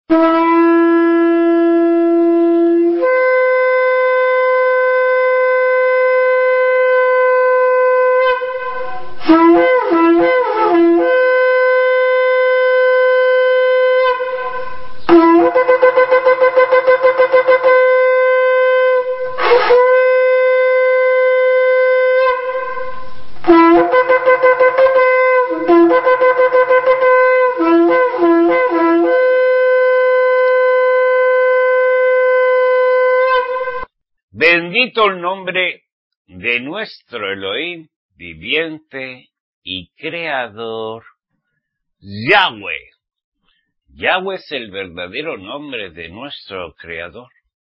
Bendito el nombre de nuestro Elohim, viviente y creador, Yahweh. Yahweh es el verdadero nombre de nuestro creador.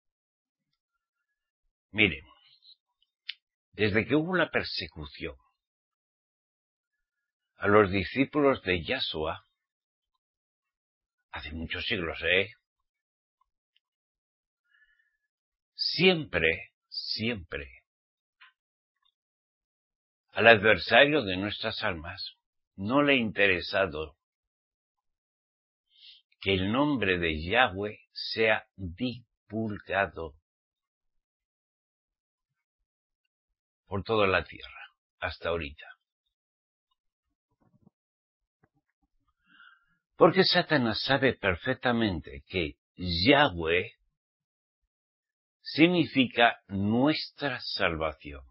Miren, desde que hubo una persecución a los discípulos de Yahshua, hace muchos siglos, siempre, al adversario de nuestras almas no le ha interesado que el nombre de Yahweh sea divulgado por toda la tierra, hasta ahorita. Porque Satanás sabe perfectamente que Yahweh significa nuestra salvación.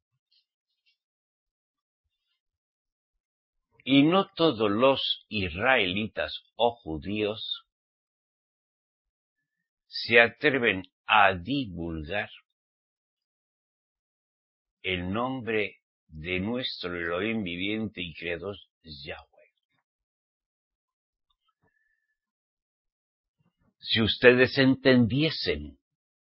Y no todos los israelitas o judíos se atreven a divulgar el nombre de nuestro Elohim viviente y creador Yahweh. Si ustedes entendiesen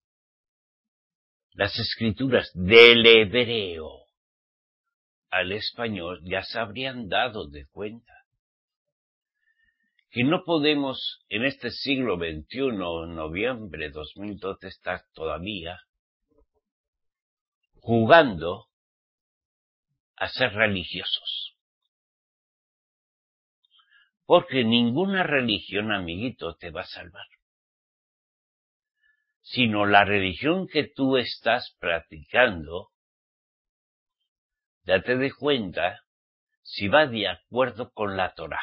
las escrituras del hebreo al español, ya se habrían dado de cuenta que no podemos en este siglo XXI, noviembre 2012, estar todavía jugando a ser religiosos. Porque ninguna religión, amiguito, te va a salvar. Sino la religión que tú estás practicando, date de cuenta si va de acuerdo con la Torá.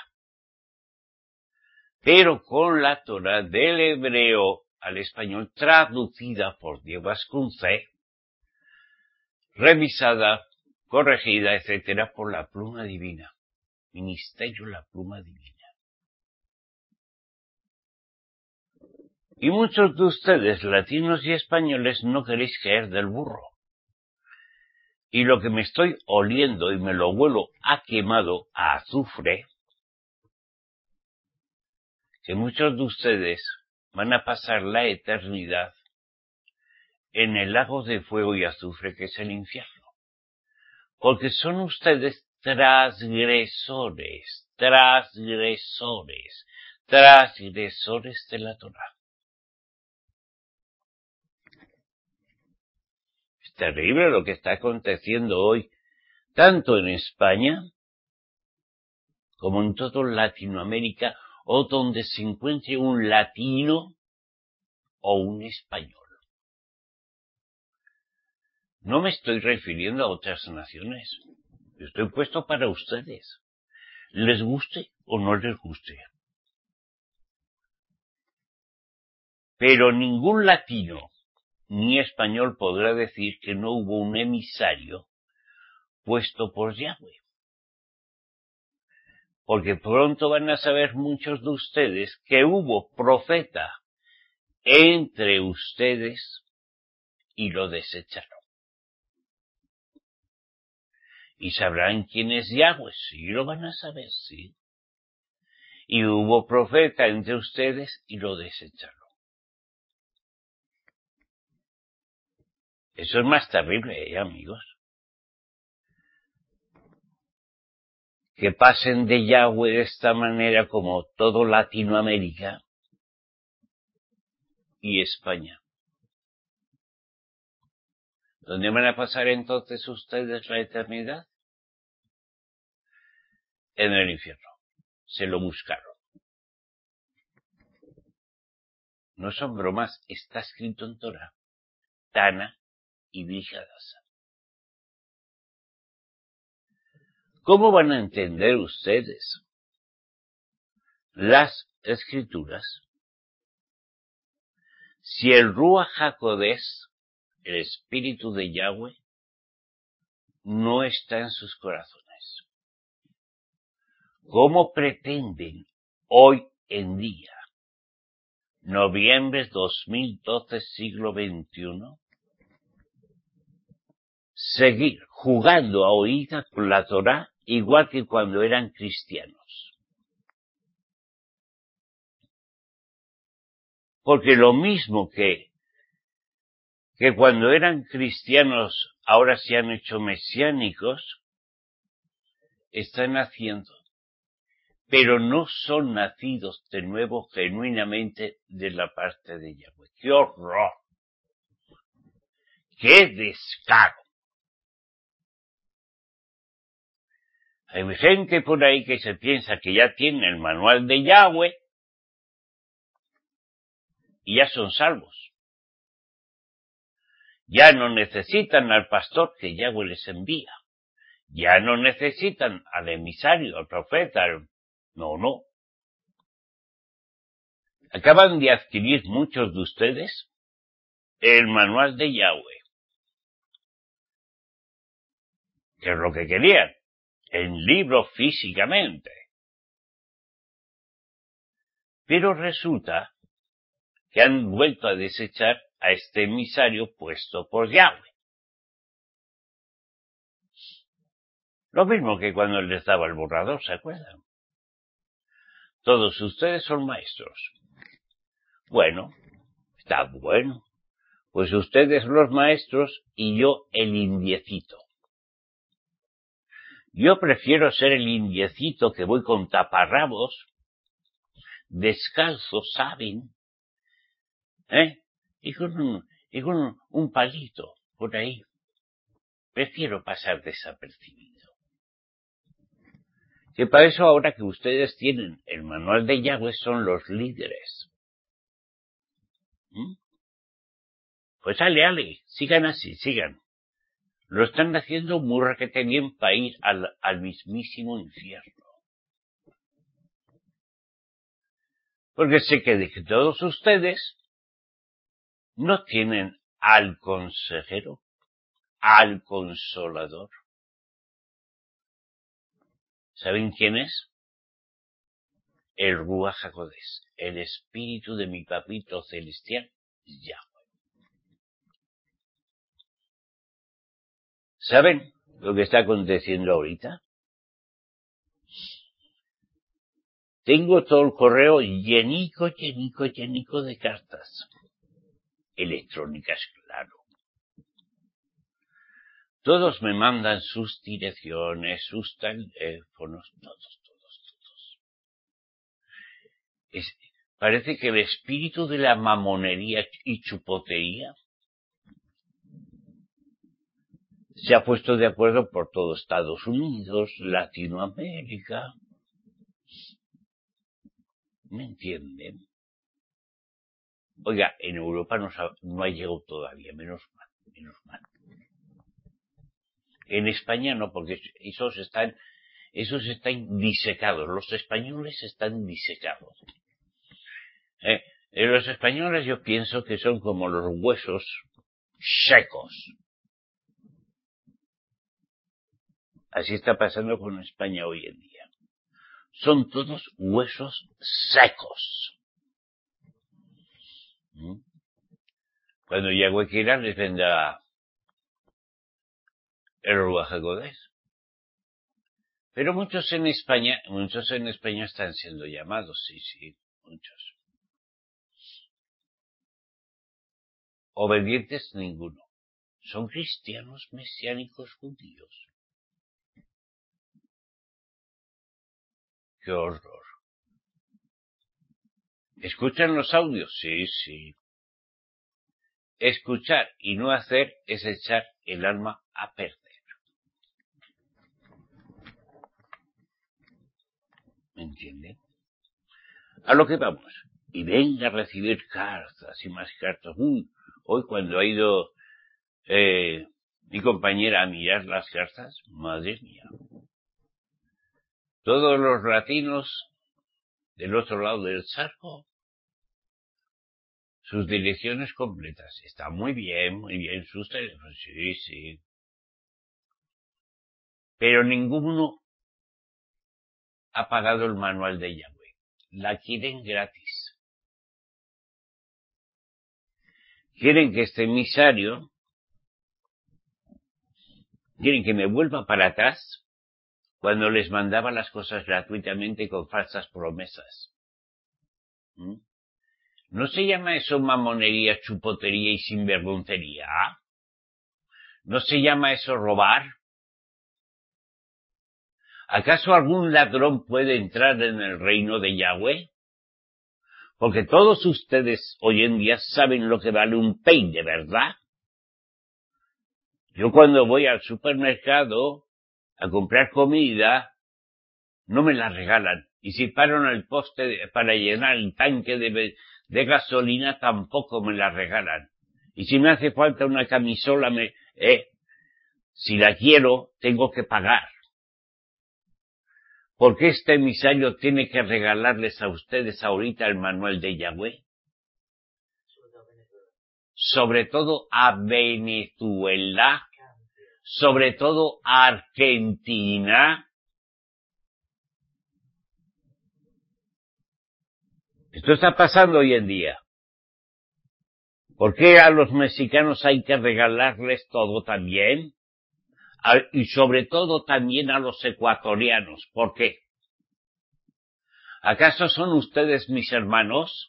Pero con la Torá del hebreo al español, traducida por Diego Vasconce, revisada, corregida, etcétera, por la pluma divina. Ministerio La Pluma Divina. Y muchos de ustedes, latinos y españoles, no queréis caer del burro. Y lo que me estoy oliendo y me lo huelo a quemado, a azufre, que muchos de ustedes van a pasar la eternidad en el lago de fuego y azufre que es el infierno. Porque son ustedes transgresores de la Torá. Es terrible lo que está aconteciendo hoy, tanto en España como en toda Latinoamérica, o donde se encuentre un latino o un español. No me estoy refiriendo a otras naciones. Estoy puesto para ustedes. Les guste o no les guste. Pero ningún latino ni español podrá decir que no hubo un emisario puesto por Yahweh. Porque pronto van a saber muchos de ustedes que hubo profeta entre ustedes y lo desecharon. Y sabrán quién es Yahweh, sí lo van a saber, sí. Y hubo profeta entre ustedes y lo desecharon. Eso es más terrible, amigos. Que pasen de Yahweh de esta manera como todo Latinoamérica y España. ¿Dónde van a pasar entonces ustedes la eternidad? En el infierno. Se lo buscaron. No son bromas, está escrito en Torah. Tana y Brihadasa. ¿Cómo van a entender ustedes las escrituras si el Ruach HaKodesh, el Espíritu de Yahweh, no está en sus corazones? ¿Cómo pretenden hoy en día, noviembre 2012, siglo XXI, seguir jugando a oídas con la Torá igual que cuando eran cristianos? Porque lo mismo que cuando eran cristianos ahora se han hecho mesiánicos, están haciendo, pero no son nacidos de nuevo genuinamente de la parte de Yahweh. ¡Qué horror! ¡Qué descaro! Hay gente por ahí que se piensa que ya tiene el manual de Yahweh y ya son salvos. Ya no necesitan al pastor que Yahweh les envía. Ya no necesitan al emisario, al profeta. No. Acaban de adquirir muchos de ustedes el manual de Yahweh, que es lo que querían, en libro físicamente. Pero resulta que han vuelto a desechar a este emisario puesto por Yahweh. Lo mismo que cuando les daba el borrador, ¿se acuerdan? Todos ustedes son maestros. Bueno, está bueno. Pues ustedes los maestros y yo el indiecito. Yo prefiero ser el indiecito que voy con taparrabos, descalzo, ¿saben? Y con un palito por ahí. Prefiero pasar desapercibido. Que para eso ahora que ustedes tienen el manual de Yahweh son los líderes. Pues ale, sigan así, sigan. Lo están haciendo muy requete bien para ir al mismísimo infierno. Porque sé que de que todos ustedes no tienen al consejero, al consolador. ¿Saben quién es? El Ruach HaKodesh, el espíritu de mi papito celestial, Yahweh. ¿Saben lo que está aconteciendo ahorita? Tengo todo el correo llenico de cartas. Electrónicas, claro. Todos me mandan sus direcciones, sus teléfonos, todos. Parece que el espíritu de la mamonería y chupotería se ha puesto de acuerdo por todo Estados Unidos, Latinoamérica. ¿Me entienden? Oiga, en Europa no ha llegado todavía, menos mal. En España no, porque esos están disecados. Los españoles están disecados. Los españoles yo pienso que son como los huesos secos. Así está pasando con España hoy en día. Son todos huesos secos. Cuando Yahweh quiera les vendrá el Ruach HaKodesh. Pero muchos en España están siendo llamados, sí, muchos. Obedientes ninguno. Son cristianos mesiánicos judíos. ¡Qué horror! ¿Escuchan los audios? Sí. Escuchar y no hacer es echar el alma a perder. ¿Me entienden? A lo que vamos. y venga a recibir cartas y más cartas. Hoy cuando ha ido mi compañera a mirar las cartas, madre mía. Todos los latinos del otro lado del charco, sus direcciones completas. Está muy bien, sus teléfonos, sí, sí. Pero ninguno ha pagado el manual de Yahweh. La quieren gratis. Quieren que este emisario, quieren que me vuelva para atrás cuando les mandaba las cosas gratuitamente con falsas promesas. ¿No se llama eso mamonería, chupotería y sinvergoncería? ¿No se llama eso robar? ¿Acaso algún ladrón puede entrar en el reino de Yahweh? Porque todos ustedes hoy en día saben lo que vale un peine, ¿verdad? Yo cuando voy al supermercado a comprar comida, no me la regalan. Y si paro en el poste para llenar el tanque de gasolina, tampoco me la regalan. Y si me hace falta una camisola, si la quiero, tengo que pagar. ¿Por qué este emisario tiene que regalarles a ustedes ahorita el manual de Yahweh? Sobre todo a Venezuela, sobre todo a Argentina. Esto está pasando hoy en día. ¿Por qué a los mexicanos hay que regalarles todo también? Y sobre todo también a los ecuatorianos. ¿Por qué? ¿Acaso son ustedes mis hermanos?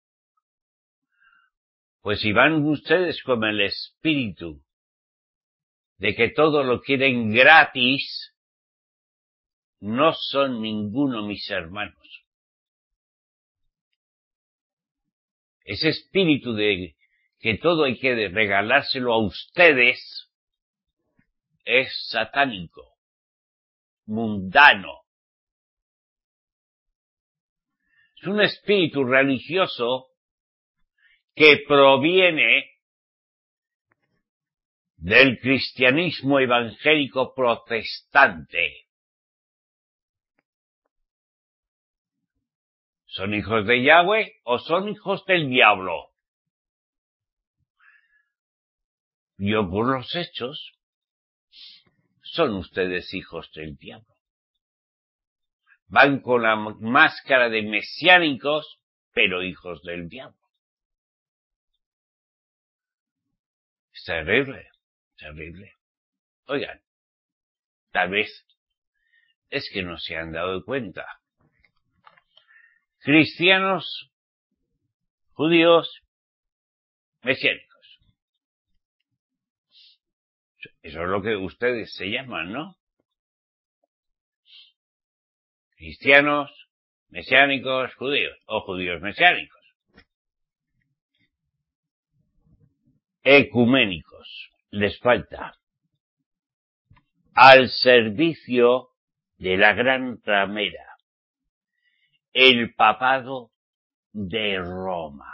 Pues si van ustedes con el espíritu de que todo lo quieren gratis, no son ninguno mis hermanos. Ese espíritu de que todo hay que regalárselo a ustedes es satánico, mundano. Es un espíritu religioso que proviene del cristianismo evangélico protestante. ¿Son hijos de Yahweh o son hijos del diablo? Yo por los hechos, son ustedes hijos del diablo. Van con la máscara de mesiánicos, pero hijos del diablo. Es terrible, terrible. Oigan, tal vez es que no se han dado cuenta. Cristianos, judíos, mesiánicos. Eso es lo que ustedes se llaman, ¿no? Cristianos, mesiánicos, judíos, o judíos mesiánicos. Ecuménicos, les falta. Al servicio de la gran ramera, el papado de Roma.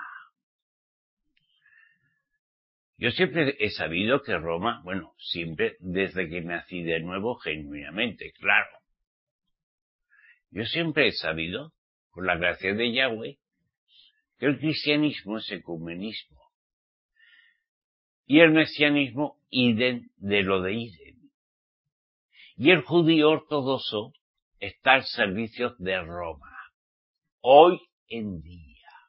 Yo siempre he sabido que Roma, siempre desde que nací de nuevo genuinamente, claro. Yo siempre he sabido, por la gracia de Yahweh, que el cristianismo es ecumenismo. Y el mesianismo, idem de lo de idem. Y el judío ortodoxo está al servicio de Roma. Hoy en día.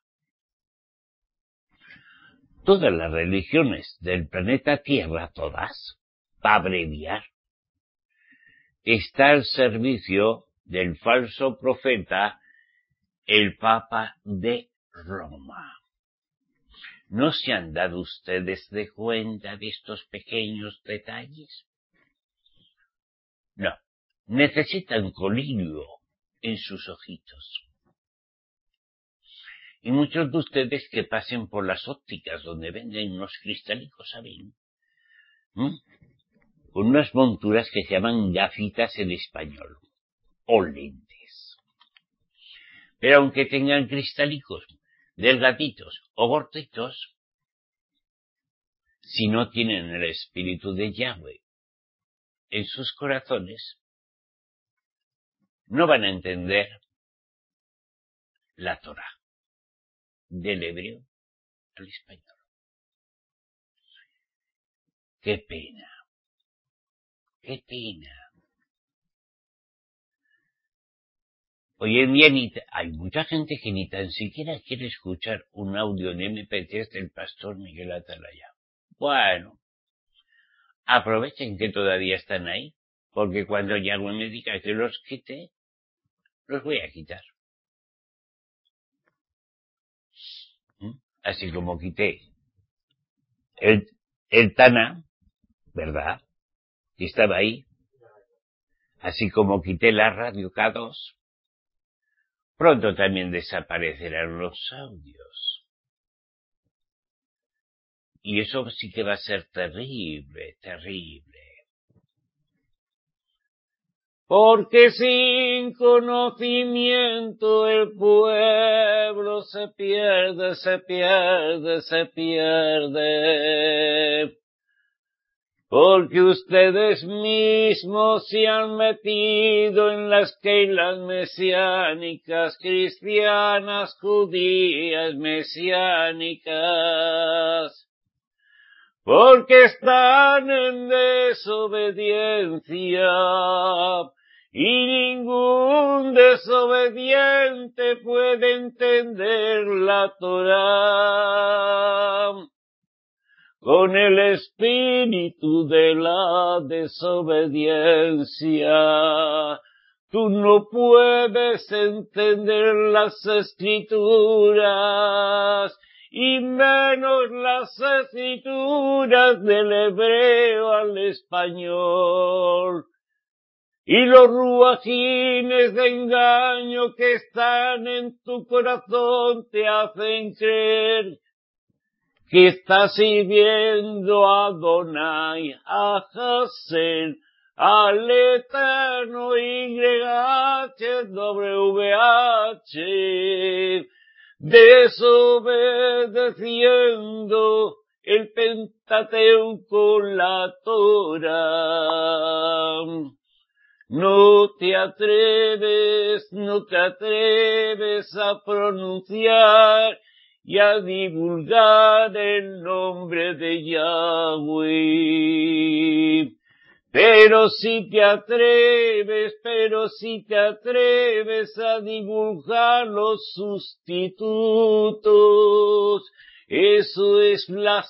Todas las religiones del planeta Tierra, todas, para abreviar, está al servicio del falso profeta, el Papa de Roma. ¿No se han dado ustedes de cuenta de estos pequeños detalles? No, necesitan colirio en sus ojitos. Y muchos de ustedes que pasen por las ópticas donde venden unos cristalicos, ¿saben? Con unas monturas que se llaman gafitas en español, o lentes. Pero aunque tengan cristalicos, delgaditos o gorditos, si no tienen el espíritu de Yahweh en sus corazones, no van a entender la Torá del hebreo al español. ¡Qué pena! ¡Qué pena! Hoy en día hay mucha gente que ni tan siquiera quiere escuchar un audio en MP3 del pastor Miguel Atalaya. Bueno, aprovechen que todavía están ahí, porque cuando Yahweh me diga que los quite, los voy a quitar. Así como quité el Tana, ¿verdad? Y estaba ahí. Así como quité la radio K2, pronto también desaparecerán los audios. Y eso sí que va a ser terrible, terrible. Porque sin conocimiento el pueblo se pierde, se pierde, se pierde. Porque ustedes mismos se han metido en las keilas mesiánicas, cristianas, judías, mesiánicas. Porque están en desobediencia, y ningún desobediente puede entender la Torá. Con el espíritu de la desobediencia, tú no puedes entender las escrituras, y menos las escrituras del hebreo al español. Y los ruajines de engaño que están en tu corazón te hacen creer que estás sirviendo a Adonai, a Hasen, al eterno YHWH, desobedeciendo el Pentateuco, la Torah. No te atreves a pronunciar y a divulgar el nombre de Yahweh. Pero si te atreves a divulgar los sustitutos, eso es la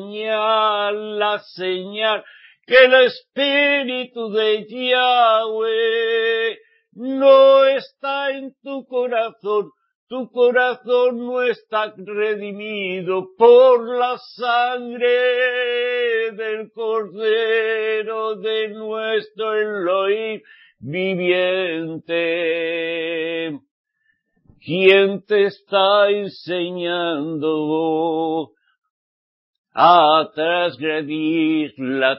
señal que el espíritu de Yahweh no está en tu corazón. Tu corazón no está redimido por la sangre del Cordero de nuestro Elohim viviente. ¿Quién te está enseñando a transgredir la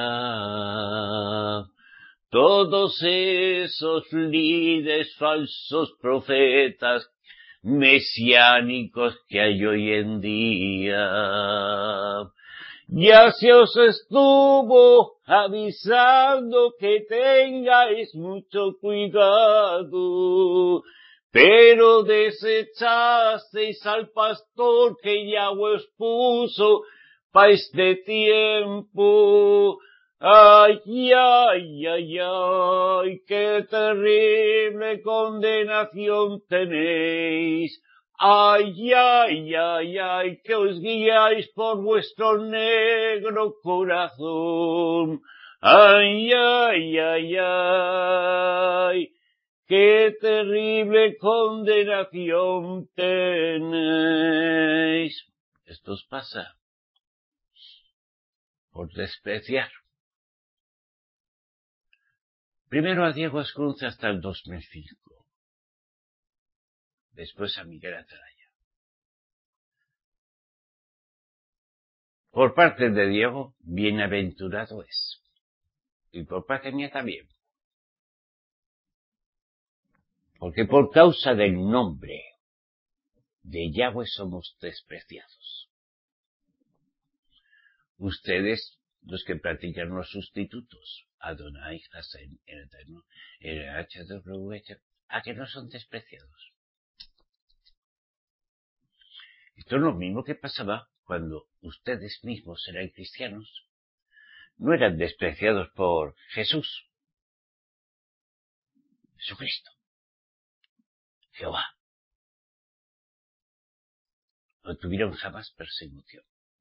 Torá? Todos esos líderes falsos profetas mesiánicos que hay hoy en día. Ya se os estuvo avisando que tengáis mucho cuidado, pero desechasteis al pastor que Yahweh os puso para este tiempo. Ay, ay, ay, ay, qué terrible condenación tenéis. Ay, ay, ay, ay, que os guiáis por vuestro negro corazón. Ay, ay, ay, ay, qué terrible condenación tenéis. Esto os pasa por despreciar primero a Diego Ascunza hasta el 2005, después a Miguel Atalaya. Por parte de Diego, bienaventurado es, y por parte mía también, porque por causa del nombre de Yahweh somos despreciados. Ustedes, los que practican los sustitutos, Adonai, Hashem, el Eterno, el HWH, ¿a que no son despreciados? Esto es lo mismo que pasaba cuando ustedes mismos eran cristianos. No eran despreciados por Jesús, Jesucristo, Jehová. No tuvieron jamás persecución.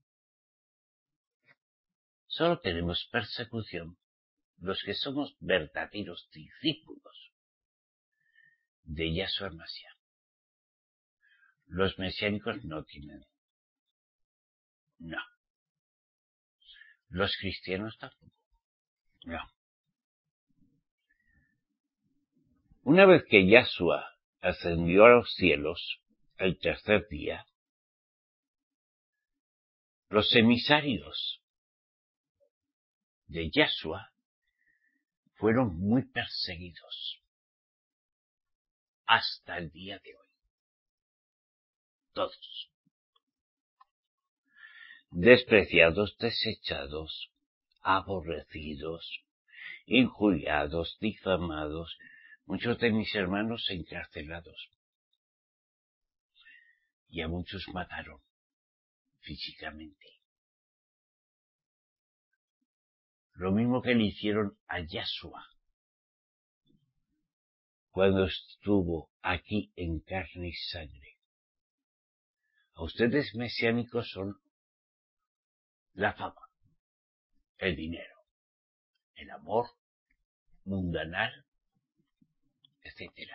Solo tenemos persecución los que somos verdaderos discípulos de Yahshua Mashiach. Los mesiánicos no tienen. No. Los cristianos tampoco. No. Una vez que Yahshua ascendió a los cielos, el tercer día, los emisarios de Yahshua fueron muy perseguidos hasta el día de hoy. Todos. Despreciados, desechados, aborrecidos, injuriados, difamados, muchos de mis hermanos encarcelados. Y a muchos mataron físicamente. Lo mismo que le hicieron a Yahshua cuando estuvo aquí en carne y sangre. A ustedes mesiánicos son la fama, el dinero, el amor mundanal, etc.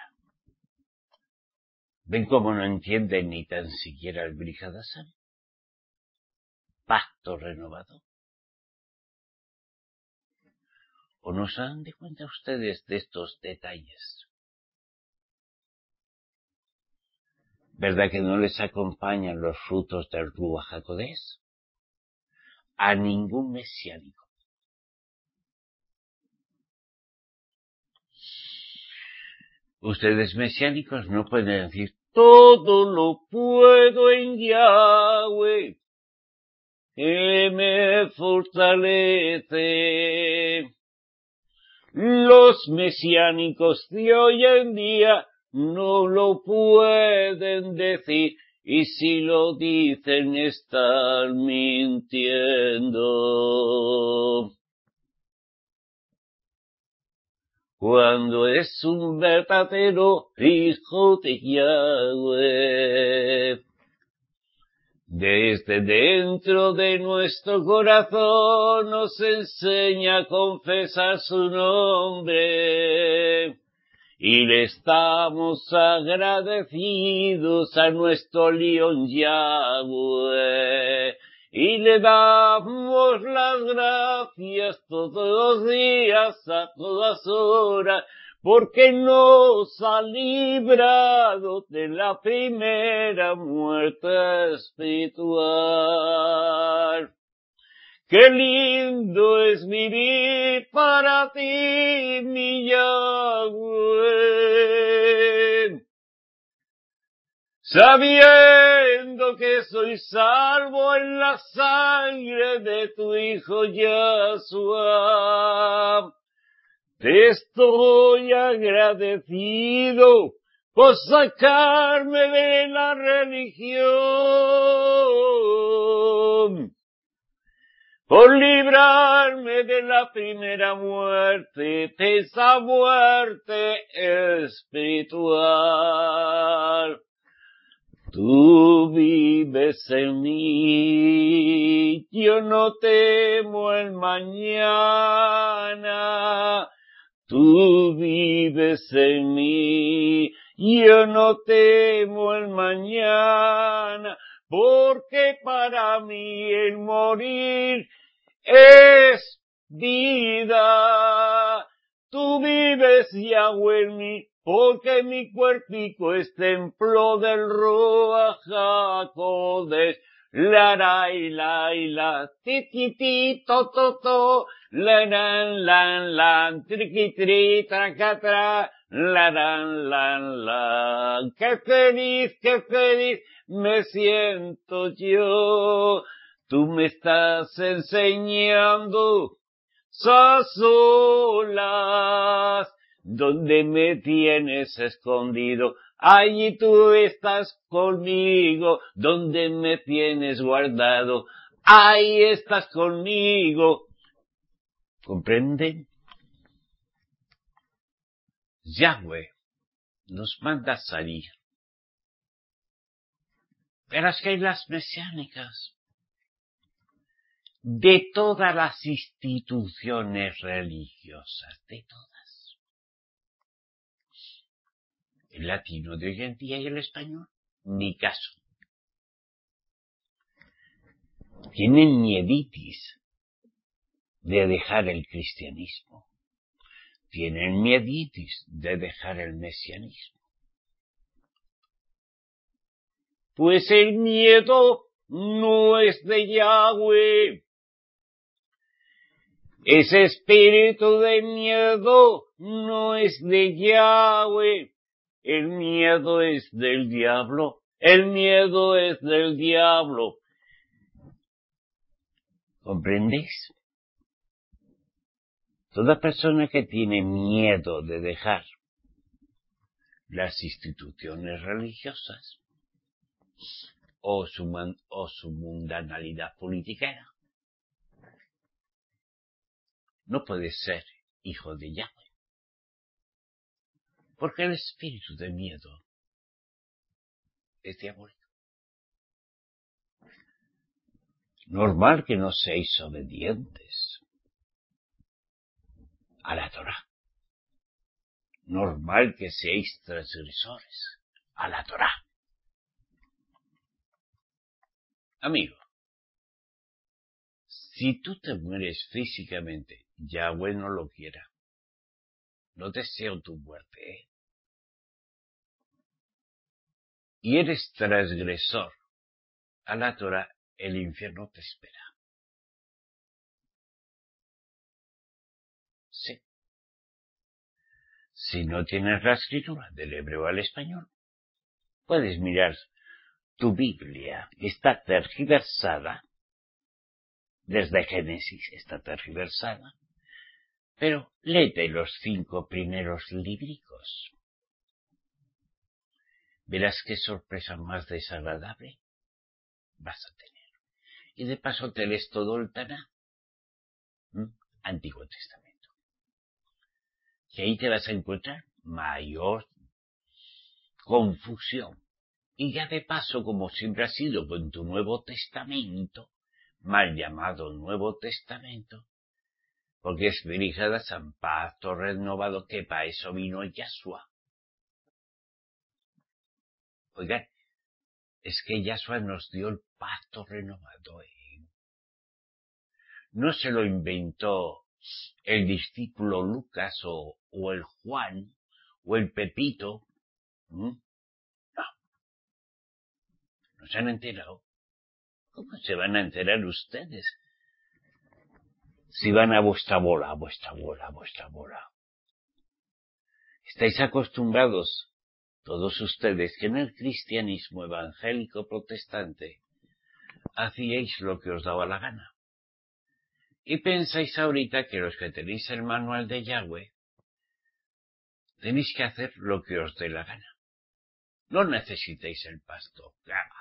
¿Ven cómo no entienden ni tan siquiera el Brit Hadashah? Pacto renovado. ¿O no se dan de cuenta ustedes de estos detalles? ¿Verdad que no les acompañan los frutos del Ruach HaKodesh? A ningún mesiánico. Ustedes mesiánicos no pueden decir, todo lo puedo en Yahweh, que me fortalece. Los mesiánicos de hoy en día no lo pueden decir, y si lo dicen están mintiendo. Cuando es un verdadero hijo de Yahweh, desde dentro de nuestro corazón nos enseña a confesar su nombre. Y le estamos agradecidos a nuestro León Yahweh. Y le damos las gracias todos los días, a todas horas, porque nos ha librado de la primera muerte espiritual. Qué lindo es vivir para ti, mi Yahweh, sabiendo que soy salvo en la sangre de tu Hijo Yahshua. Te estoy agradecido por sacarme de la religión, por librarme de la primera muerte, de esa muerte espiritual. Tú vives en mí, yo no temo el mañana. Tú vives en mí, yo no temo el mañana, porque para mí el morir es vida. Tú vives, Yahweh, en mí, porque mi cuerpico es templo del Ruach HaKodesh. la ra y la, ti ti ti, to, la lan, triqui tri, traca tra, la la, qué feliz me siento yo, tú me estás enseñando solas, donde me tienes escondido. Allí tú estás conmigo, donde me tienes guardado, ahí estás conmigo. ¿Comprenden? Yahweh nos manda salir. Pero es que hay las mesiánicas de todas las instituciones religiosas, de todas. El latino de hoy en día y el español, ni caso. Tienen mieditis de dejar el cristianismo. Tienen mieditis de dejar el mesianismo. Pues el miedo no es de Yahweh. Ese espíritu de miedo no es de Yahweh. El miedo es del diablo. El miedo es del diablo. ¿Comprendéis? Toda persona que tiene miedo de dejar las instituciones religiosas o su mundanalidad política no puede ser hijo de Yahweh. Porque el espíritu de miedo es diabólico. Normal que no seáis obedientes a la Torá. Normal que seáis transgresores a la Torá. Amigo, si tú te mueres físicamente, Yahweh no lo quiera. No deseo tu muerte, ¿eh? Y eres transgresor a la Torá, el infierno te espera. Sí. Si no tienes la escritura del hebreo al español, puedes mirar tu Biblia. Está tergiversada. Desde Génesis está tergiversada. Pero léete los 5 primeros líbricos. Verás qué sorpresa más desagradable vas a tener. Y de paso te lees todo el Taná. Antiguo Testamento. Y ahí te vas a encontrar mayor confusión. Y ya de paso, como siempre ha sido con tu Nuevo Testamento, mal llamado Nuevo Testamento, porque es dirigida a San Pacto renovado, que para eso vino Yahshua. Oigan, es que Yahshua nos dio el pacto renovado, No se lo inventó el discípulo Lucas o el Juan o el Pepito. No se han enterado. ¿Cómo se van a enterar ustedes? Si van a vuestra bola. Estáis acostumbrados, todos ustedes, que en el cristianismo evangélico protestante hacíais lo que os daba la gana. Y pensáis ahorita que los que tenéis el manual de Yahweh tenéis que hacer lo que os dé la gana. No necesitáis el pacto.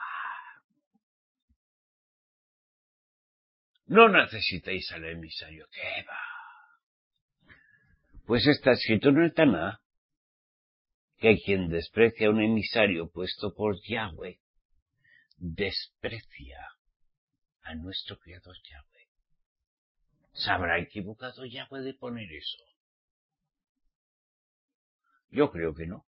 No necesitáis al emisario. ¿Qué va? Pues está escrito en el Taná que quien desprecia a un emisario puesto por Yahweh, desprecia a nuestro Creador Yahweh. ¿Se habrá equivocado Yahweh de poner eso? Yo creo que no.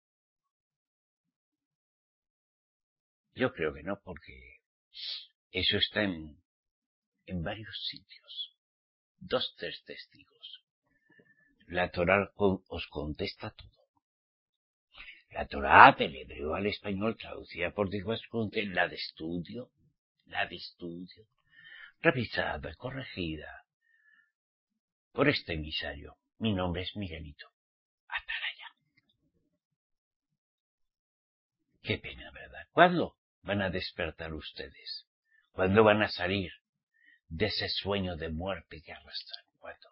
Yo creo que no, porque eso está en varios sitios. 2, 3 testigos. La Torá os contesta todo. La Torá del hebreo al español, traducida por Dios, la de estudio, la de estudio, revisada, corregida por este emisario. Mi nombre es Miguelito. Ataraya. Qué pena, ¿verdad? ¿Cuándo van a despertar ustedes? ¿Cuándo van a salir de ese sueño de muerte que arrastran? ¿Cuándo?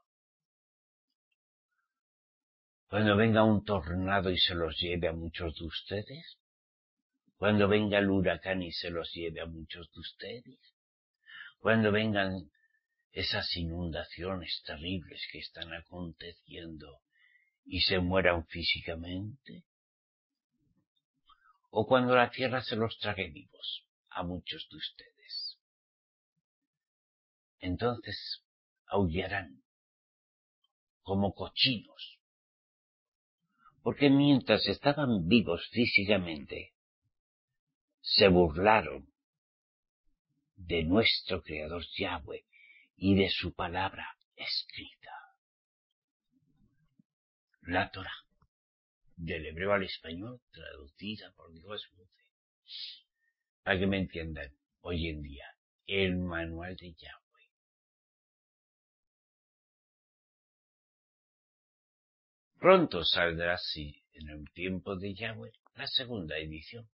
¿Cuando venga un tornado y se los lleve a muchos de ustedes? ¿Cuando venga el huracán y se los lleve a muchos de ustedes? ¿Cuando vengan esas inundaciones terribles que están aconteciendo y se mueran físicamente? ¿O cuando la tierra se los trague vivos a muchos de ustedes? Entonces aullarán como cochinos, porque mientras estaban vivos físicamente, se burlaron de nuestro Creador Yahweh y de su palabra escrita. La Torá, del hebreo al español, traducida por Dios, para que me entiendan, hoy en día, el manual de Yahweh. Pronto saldrá así, en el tiempo de Yahweh, la segunda edición.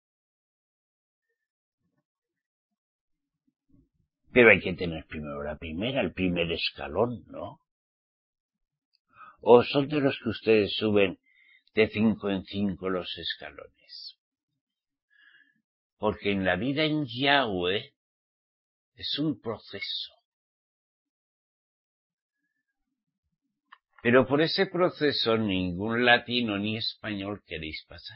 Pero hay que tener primero la primera, el primer escalón, ¿no? ¿O son de los que ustedes suben de 5 en 5 los escalones? Porque en la vida en Yahweh es un proceso. Pero por ese proceso ningún latino ni español queréis pasar.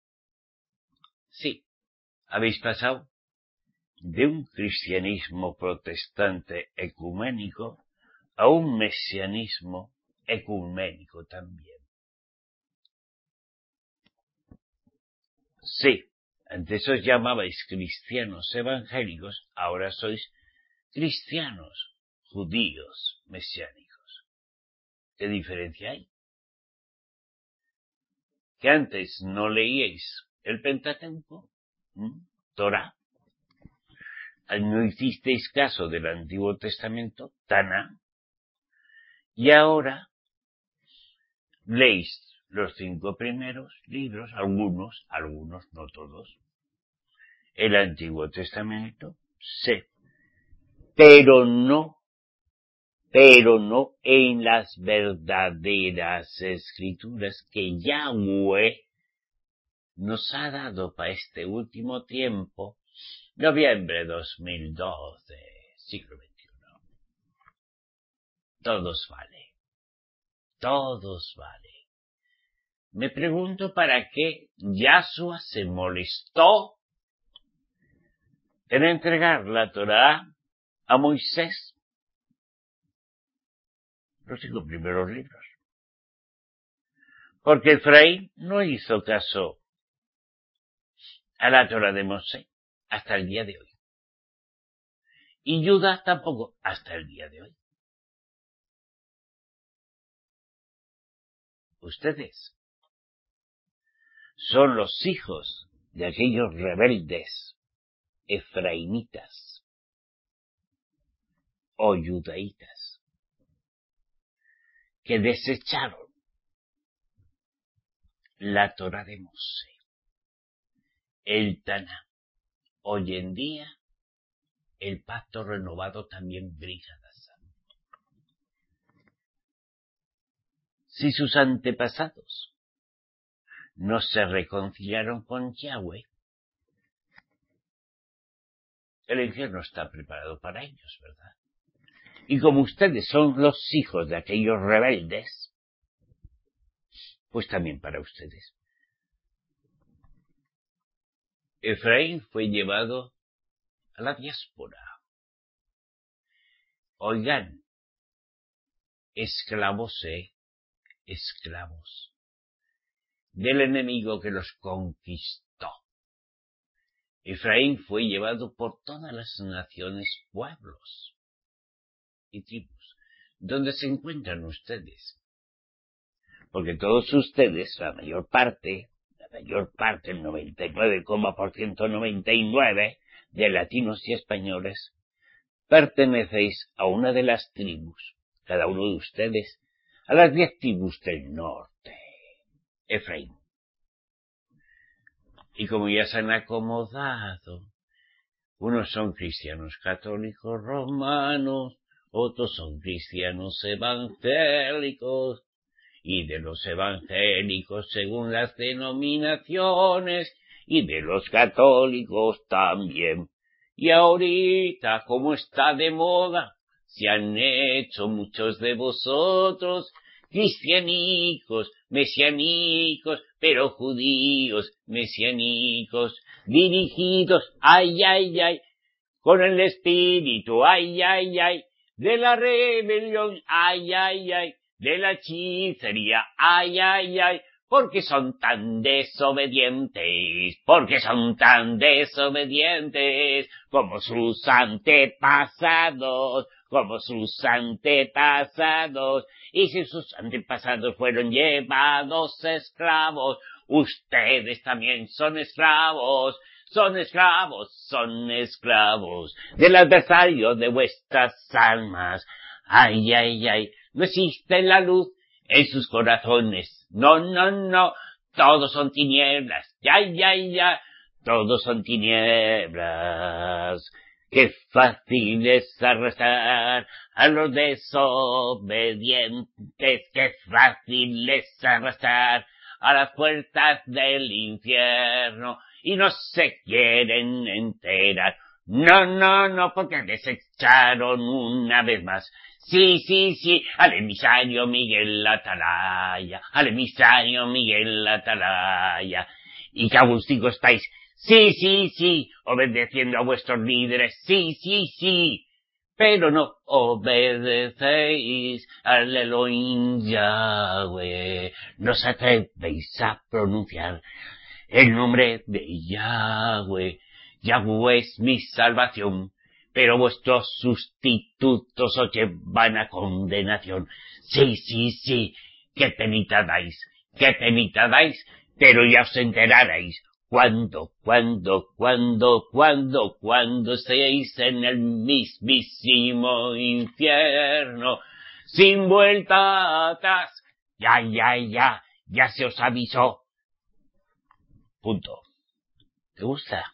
Sí, habéis pasado de un cristianismo protestante ecuménico a un mesianismo ecuménico también. Sí, antes os llamabais cristianos evangélicos, ahora sois cristianos judíos mesiánicos. ¿Qué diferencia hay? Que antes no leíais el Pentateuco, Torá, no hicisteis caso del Antiguo Testamento, Taná, y ahora leéis los 5 primeros libros, algunos, no todos, el Antiguo Testamento, sí, pero no en las verdaderas escrituras que Yahweh nos ha dado para este último tiempo, noviembre 2012, siglo XXI. Todos vale. Me pregunto para qué Yahshua se molestó en entregar la Torá a Moisés, los 5 primeros libros. Porque Efraín no hizo caso a la Torá de Moisés hasta el día de hoy. Y Judá tampoco hasta el día de hoy. Ustedes son los hijos de aquellos rebeldes efraimitas o judaítas que desecharon la Torá de Mosé, el Taná. Hoy en día, el pacto renovado también brilla la sangre. Si sus antepasados no se reconciliaron con Yahweh, el infierno está preparado para ellos, ¿verdad? Y como ustedes son los hijos de aquellos rebeldes, pues también para ustedes. Efraín fue llevado a la diáspora. Oigan, esclavos del enemigo que los conquistó. Efraín fue llevado por todas las naciones, pueblos y tribus, donde se encuentran ustedes. Porque todos ustedes, la mayor parte, mayor parte, el 99,99% de latinos y españoles, pertenecéis a una de las tribus, cada uno de ustedes, a las 10 tribus del norte. Efraín. Y como ya se han acomodado, unos son cristianos católicos romanos, otros son cristianos evangélicos, y de los evangélicos según las denominaciones, y de los católicos también. Y ahorita, como está de moda, se han hecho muchos de vosotros cristianicos, mesianicos, pero judíos, mesianicos, dirigidos, ay, ay, ay, con el espíritu, ay, ay, ay, de la rebelión, ay, ay, ay, de la hechicería, ay, ay, ay, porque son tan desobedientes, como sus antepasados, y si sus antepasados fueron llevados esclavos, ustedes también son esclavos del adversario de vuestras almas. Ay, ay, ay, no existe la luz en sus corazones. No, no, no, todos son tinieblas. Ya, ya, ya, todos son tinieblas. Qué fácil es arrastrar a los desobedientes, qué fácil es arrastrar a las puertas del infierno, y no se quieren enterar. No, no, no, porque desecharon una vez más. Sí, sí, sí, al emisario Miguel Atalaya, y que agustico estáis. Sí, sí, sí, obedeciendo a vuestros líderes, sí, sí, sí, pero no obedecéis al Elohim Yahweh, no os atrevéis a pronunciar el nombre de Yahweh. Yahweh es mi salvación, pero vuestros sustitutos os llevan a condenación. Sí, sí, sí, qué penita dais, pero ya os enteraréis. Cuando estéis en el mismísimo infierno, sin vuelta atrás, ya se os avisó. Punto. ¿Te gusta?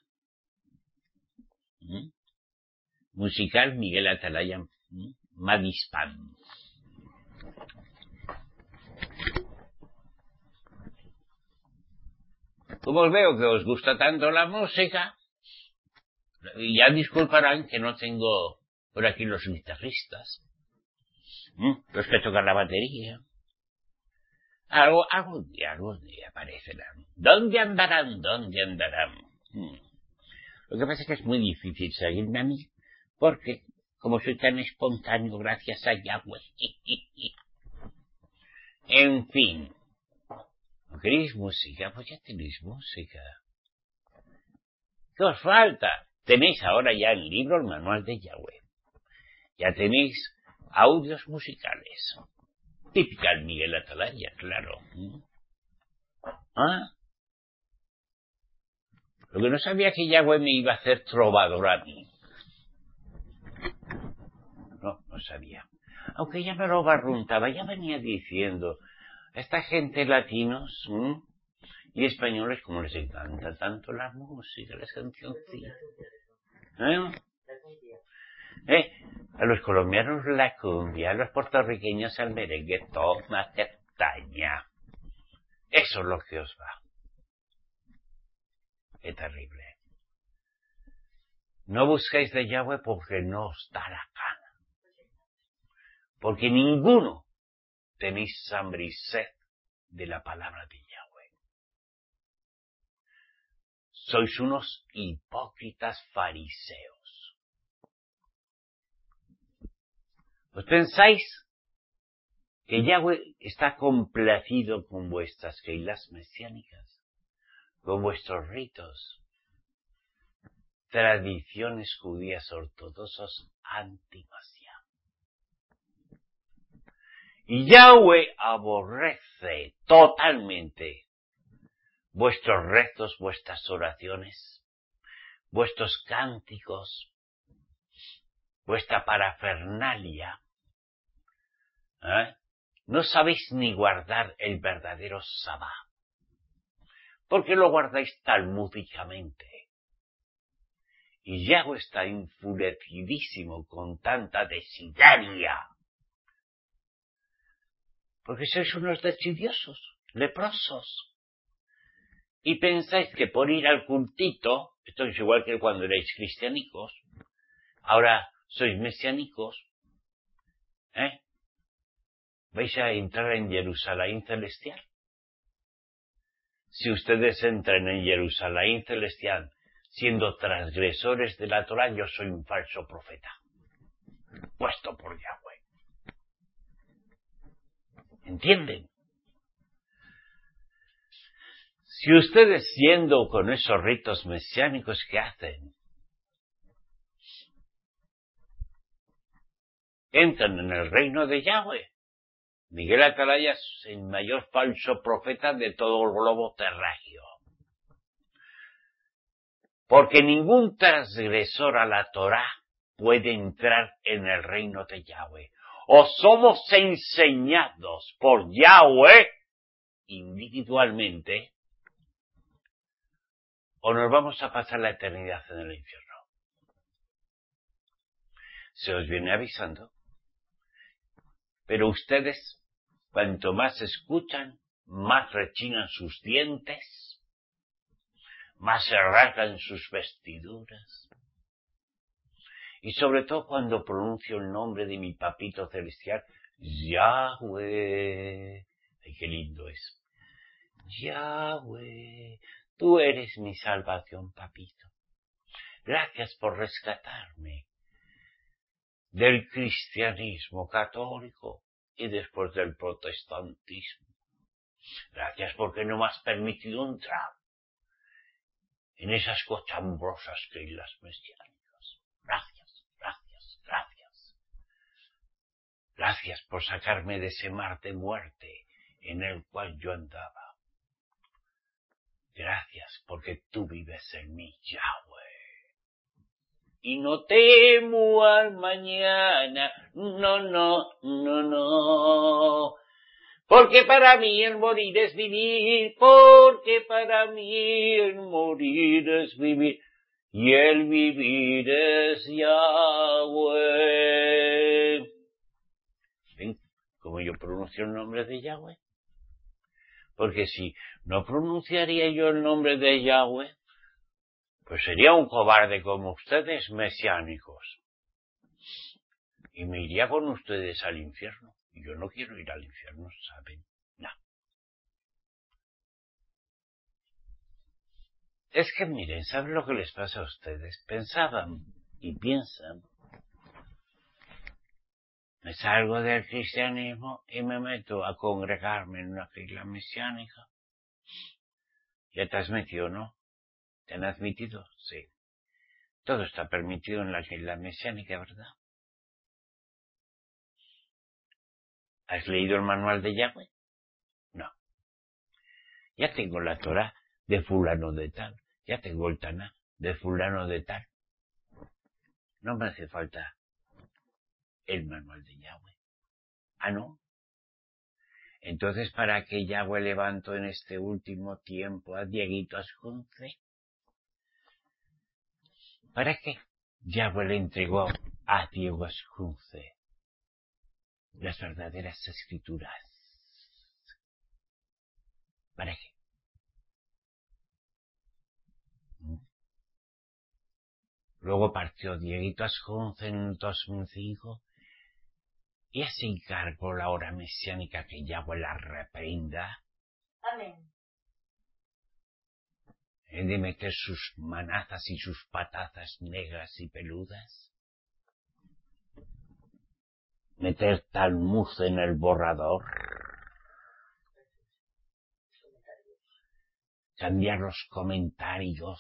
Musical Miguel Atalaya, Madispan. Como os veo que os gusta tanto la música, y ya disculparán que no tengo por aquí los guitarristas, los que tocan la batería. Algún día aparecerán. ¿Dónde andarán? Lo que pasa es que es muy difícil seguirme a mí, porque como soy tan espontáneo gracias a Yahweh. En fin. ¿No queréis música? Pues ya tenéis música. ¿Qué os falta? Tenéis ahora ya el libro, el manual de Yahweh. Ya tenéis audios musicales. Típica el Miguel Atalaya, claro. ¿Ah? Lo que no sabía que Yahweh me iba a hacer trovador a mí. No sabía. Aunque ya me lo barruntaba, ya venía diciendo, esta gente latinos y españoles, como les encanta tanto la música, las cancioncitas. A los colombianos la cumbia, a los puertorriqueños el merengue, toma castaña. Eso es lo que os va. Es terrible. No busquéis de Yahweh porque no os da la gana. Porque ninguno tenéis hambre y sed de la palabra de Yahweh. Sois unos hipócritas fariseos. ¿Os pensáis que Yahweh está complacido con vuestras keilas mesiánicas, con vuestros ritos, tradiciones judías ortodoxas anti-Mashiach? Y Yahweh aborrece totalmente vuestros rezos, vuestras oraciones, vuestros cánticos, vuestra parafernalia, no sabéis ni guardar el verdadero sabá. ¿Por qué lo guardáis talmúdicamente? Y Yahweh está enfurecidísimo con tanta desideria. Porque sois unos desidiosos, leprosos. Y pensáis que por ir al cultito, esto es igual que cuando erais cristianicos, ahora sois mesiánicos, vais a entrar en Jerusalén celestial. Si ustedes entran en Jerusalén celestial siendo transgresores de la Torá, yo soy un falso profeta, puesto por Yahweh. ¿Entienden? Si ustedes, siendo con esos ritos mesiánicos que hacen, entran en el reino de Yahweh, Miguel Atalaya es el mayor falso profeta de todo el globo terráqueo. Porque ningún transgresor a la Torá puede entrar en el reino de Yahweh. O somos enseñados por Yahweh individualmente, o nos vamos a pasar la eternidad en el infierno. Se os viene avisando. Pero ustedes, cuanto más escuchan, más rechinan sus dientes, más se rasgan sus vestiduras. Y sobre todo cuando pronuncio el nombre de mi papito celestial, Yahweh. Ay, qué lindo es. Yahweh, tú eres mi salvación, papito. Gracias por rescatarme del cristianismo católico y después del protestantismo. Gracias porque no me has permitido entrar en esas cochambrosas islas mesiánicas. Gracias, gracias, gracias. Gracias por sacarme de ese mar de muerte en el cual yo andaba. Gracias porque tú vives en mí, Yahweh. Y no temo al mañana, no. Porque para mí el morir es vivir, porque para mí el morir es vivir, y el vivir es Yahweh. ¿Ven cómo yo pronuncio el nombre de Yahweh? Porque si no pronunciaría yo el nombre de Yahweh, pues sería un cobarde como ustedes, mesiánicos. Y me iría con ustedes al infierno. Y yo no quiero ir al infierno, ¿saben? No. Es que miren, ¿saben lo que les pasa a ustedes? Pensaban y piensan. Me salgo del cristianismo y me meto a congregarme en una isla mesiánica. ¿Ya te has metido, no? ¿Te han admitido? Sí. Todo está permitido en la isla mesiánica, ¿verdad? ¿Has leído el manual de Yahweh? No. Ya tengo la Torá de fulano de tal. Ya tengo el Taná de fulano de tal. No me hace falta el manual de Yahweh. ¿Ah, no? Entonces, ¿para qué Yahweh levantó en este último tiempo a Dieguito Ascunce? ¿Para qué Yahweh le entregó a Diego Ascunce las verdaderas escrituras? ¿Para qué? Luego partió Dieguito Ascunce en 2005 y se encargó la hora mesiánica que Yahweh la reprenda. Amén. De meter sus manazas y sus patazas negras y peludas. Meter Talmud en el borrador. Cambiar los comentarios.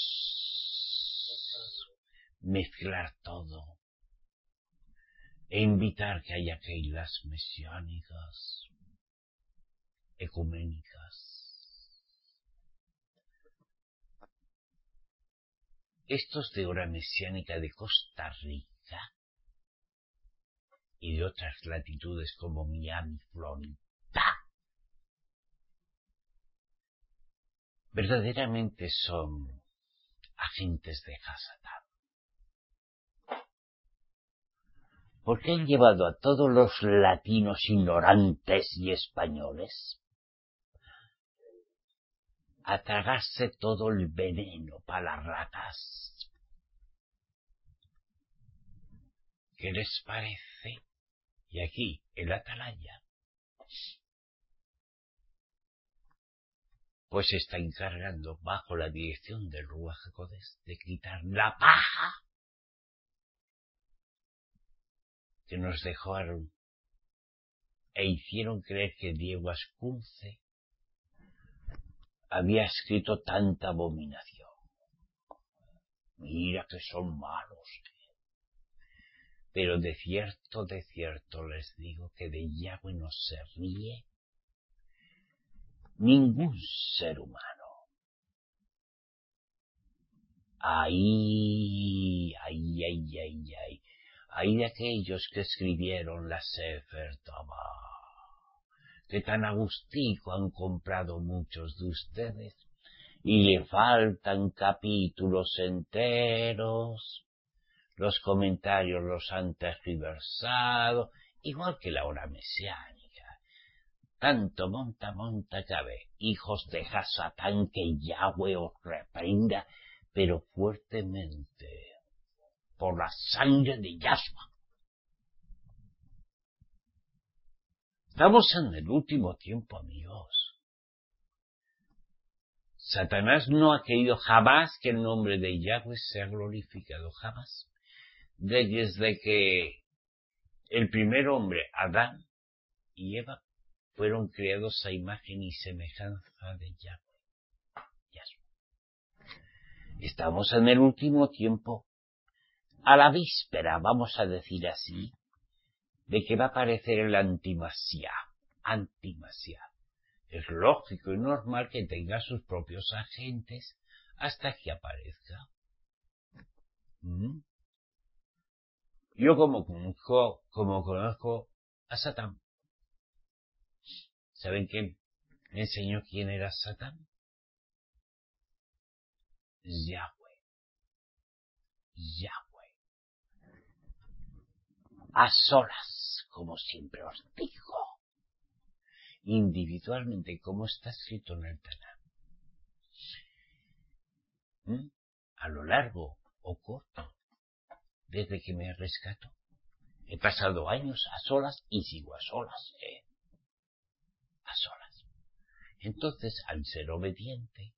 Mezclar todo. E invitar que haya keilas mesiánicas, ecuménicas. estos de hora mesiánica de Costa Rica y de otras latitudes como Miami, Florida, verdaderamente son agentes de Hasatán. Porque han llevado a todos los latinos ignorantes y españoles a tragarse todo el veneno para las ratas. ¿Qué les parece? Y aquí, el Atalaya, pues se está encargando, bajo la dirección del Ruach HaKodesh, de quitar la paja que nos dejaron e hicieron creer que Diego Ascunce había escrito tanta abominación. Mira que son malos. Pero de cierto les digo que de Yahweh no se ríe ningún ser humano. Hay de aquellos que escribieron la Sefer Torah, que tan agustico han comprado muchos de ustedes, y le faltan capítulos enteros, los comentarios los han tergiversado, igual que la hora mesiánica. Tanto monta cabe, hijos de Hasatán, que Yahweh os reprenda, pero fuertemente, por la sangre de Yahshua. Estamos en el último tiempo, amigos. Satanás no ha querido jamás que el nombre de Yahweh sea glorificado, jamás. Desde que el primer hombre, Adán y Eva, fueron creados a imagen y semejanza de Yahweh. Estamos en el último tiempo, a la víspera, vamos a decir así, de que va a aparecer el antimasiá. Es lógico y normal que tenga sus propios agentes hasta que aparezca. Yo como conozco a Satán. ¿Saben quién me enseñó quién era Satán? Yahweh. A solas, como siempre os digo. Individualmente, como está escrito en el Tanaj. A lo largo o corto, desde que me rescato, he pasado años a solas y sigo a solas, a solas. Entonces, al ser obediente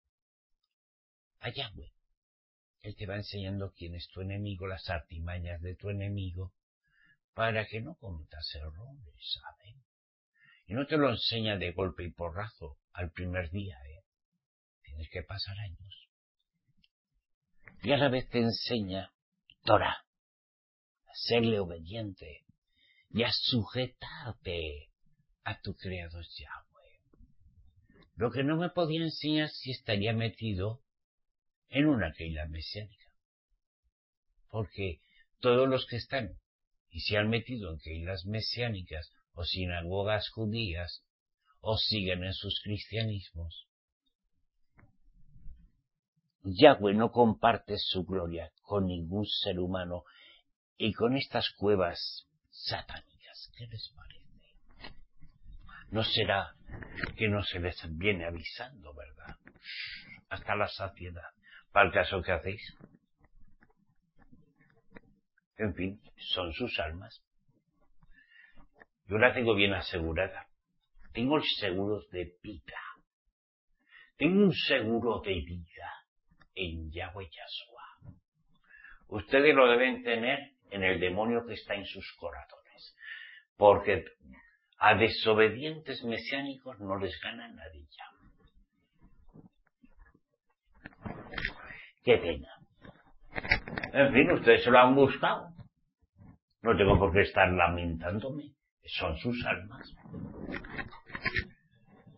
a Yahweh, Él te va enseñando quién es tu enemigo, las artimañas de tu enemigo, para que no cometas errores, ¿saben? Y no te lo enseña de golpe y porrazo al primer día, Tienes que pasar años. Y a la vez te enseña Torah, a serle obediente y a sujetarte a tu creador Yahweh. Lo que no me podía enseñar si estaría metido en una keila mesiánica. Porque todos los que están y se han metido en keilas mesiánicas o sinagogas judías o siguen en sus cristianismos, Yahweh no comparte su gloria con ningún ser humano y con estas cuevas satánicas. ¿Qué les parece? ¿No será que no se les viene avisando, verdad? Hasta la saciedad. ¿Para el caso que hacéis? En fin, son sus almas. Yo la tengo bien asegurada. Tengo el seguro de vida. Tengo un seguro de vida en Yahweh Yahshua. Ustedes lo deben tener en el demonio que está en sus corazones. Porque a desobedientes mesiánicos no les gana nadie ya. Qué pena. En fin, ustedes se lo han buscado. No tengo por qué estar lamentándome. Son sus almas.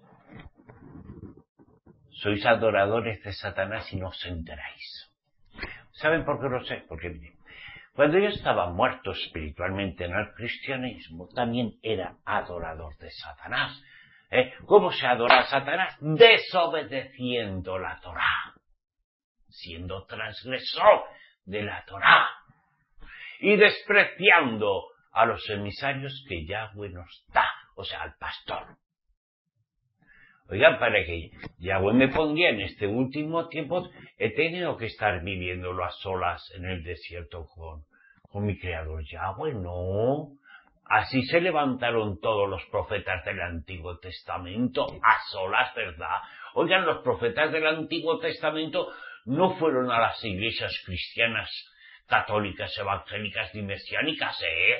Sois adoradores de Satanás y no os enteráis. ¿Saben por qué lo sé? Porque miren, cuando yo estaba muerto espiritualmente en el cristianismo, también era adorador de Satanás. ¿Cómo se adora a Satanás? Desobedeciendo la Torá, siendo transgresor de la Torá y despreciando a los emisarios que Yahweh nos da, o sea, al pastor. Oigan, para que Yahweh me pondría en este último tiempo, he tenido que estar viviéndolo a solas en el desierto con mi creador Yahweh, no. Así se levantaron todos los profetas del Antiguo Testamento, a solas, ¿verdad? Oigan, los profetas del Antiguo Testamento no fueron a las iglesias cristianas, católicas, evangélicas ni mesiánicas,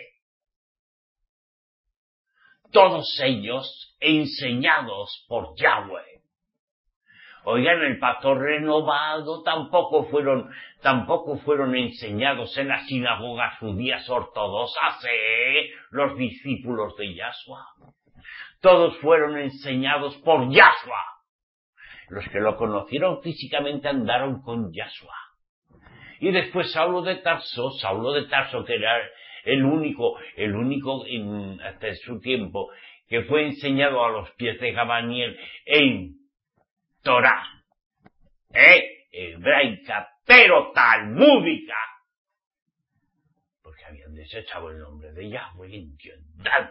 Todos ellos enseñados por Yahweh. Oigan, el pacto renovado tampoco fueron enseñados en las sinagogas judías ortodoxas, los discípulos de Yahshua. Todos fueron enseñados por Yahshua. Los que lo conocieron físicamente andaron con Yahshua. Y después Saulo de Tarso, que era el único hasta su tiempo, que fue enseñado a los pies de Gamaliel en Torá, hebraica, pero talmúdica, porque habían desechado el nombre de Yahweh, entiendan.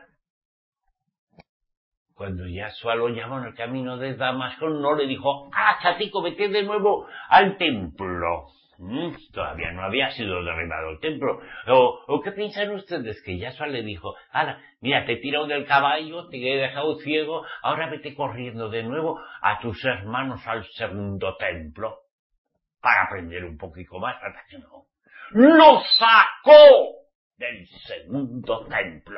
Cuando Yahshua lo llamó en el camino de Damasco, no le dijo, chatico, vete de nuevo al templo. Todavía no había sido derribado el templo. ¿O qué piensan ustedes? Que Yahshua le dijo, mira, te he tirado del caballo, te he dejado ciego, ahora vete corriendo de nuevo a tus hermanos al segundo templo, para aprender un poquito más, hasta que no. ¡Lo sacó del segundo templo!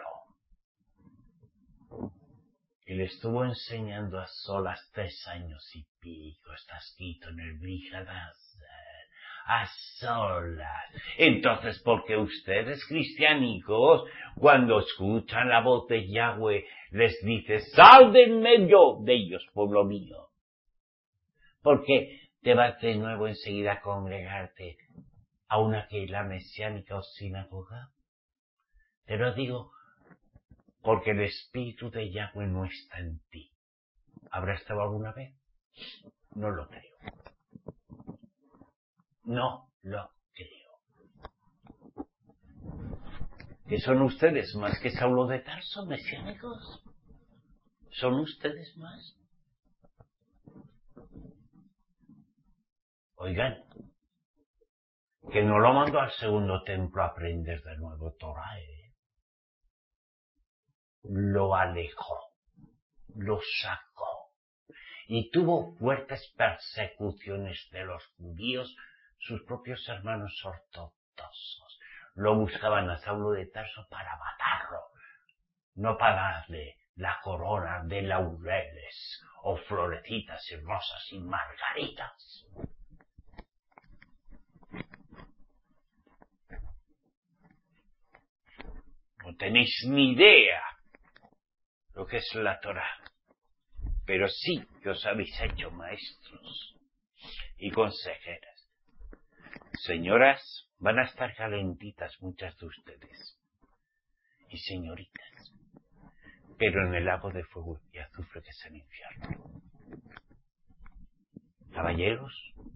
Y le estuvo enseñando a solas 3 años y pico, está escrito en el Brihadas, a solas. Entonces, ¿por qué ustedes, cristianicos, cuando escuchan la voz de Yahweh, les dice, sal de en medio de ellos, pueblo mío? ¿Por qué te vas de nuevo enseguida a congregarte a una keila mesiánica o sinagoga? Te lo digo porque el espíritu de Yahweh no está en ti. ¿Habrá estado alguna vez? No lo creo. No lo creo. ¿Qué son ustedes más que Saulo de Tarso, mesiánicos? ¿Son ustedes más? Oigan, que no lo mandó al segundo templo a aprender de nuevo Torah, Lo alejó, lo sacó, y tuvo fuertes persecuciones de los judíos, sus propios hermanos ortodoxos. Lo buscaban a Saulo de Tarso para matarlo, no para darle la corona de laureles o florecitas y rosas y margaritas. No tenéis ni idea lo que es la Torá, pero sí que os habéis hecho maestros y consejeras. Señoras, van a estar calentitas muchas de ustedes, y señoritas, pero en el lago de fuego y azufre que es el infierno. Caballeros,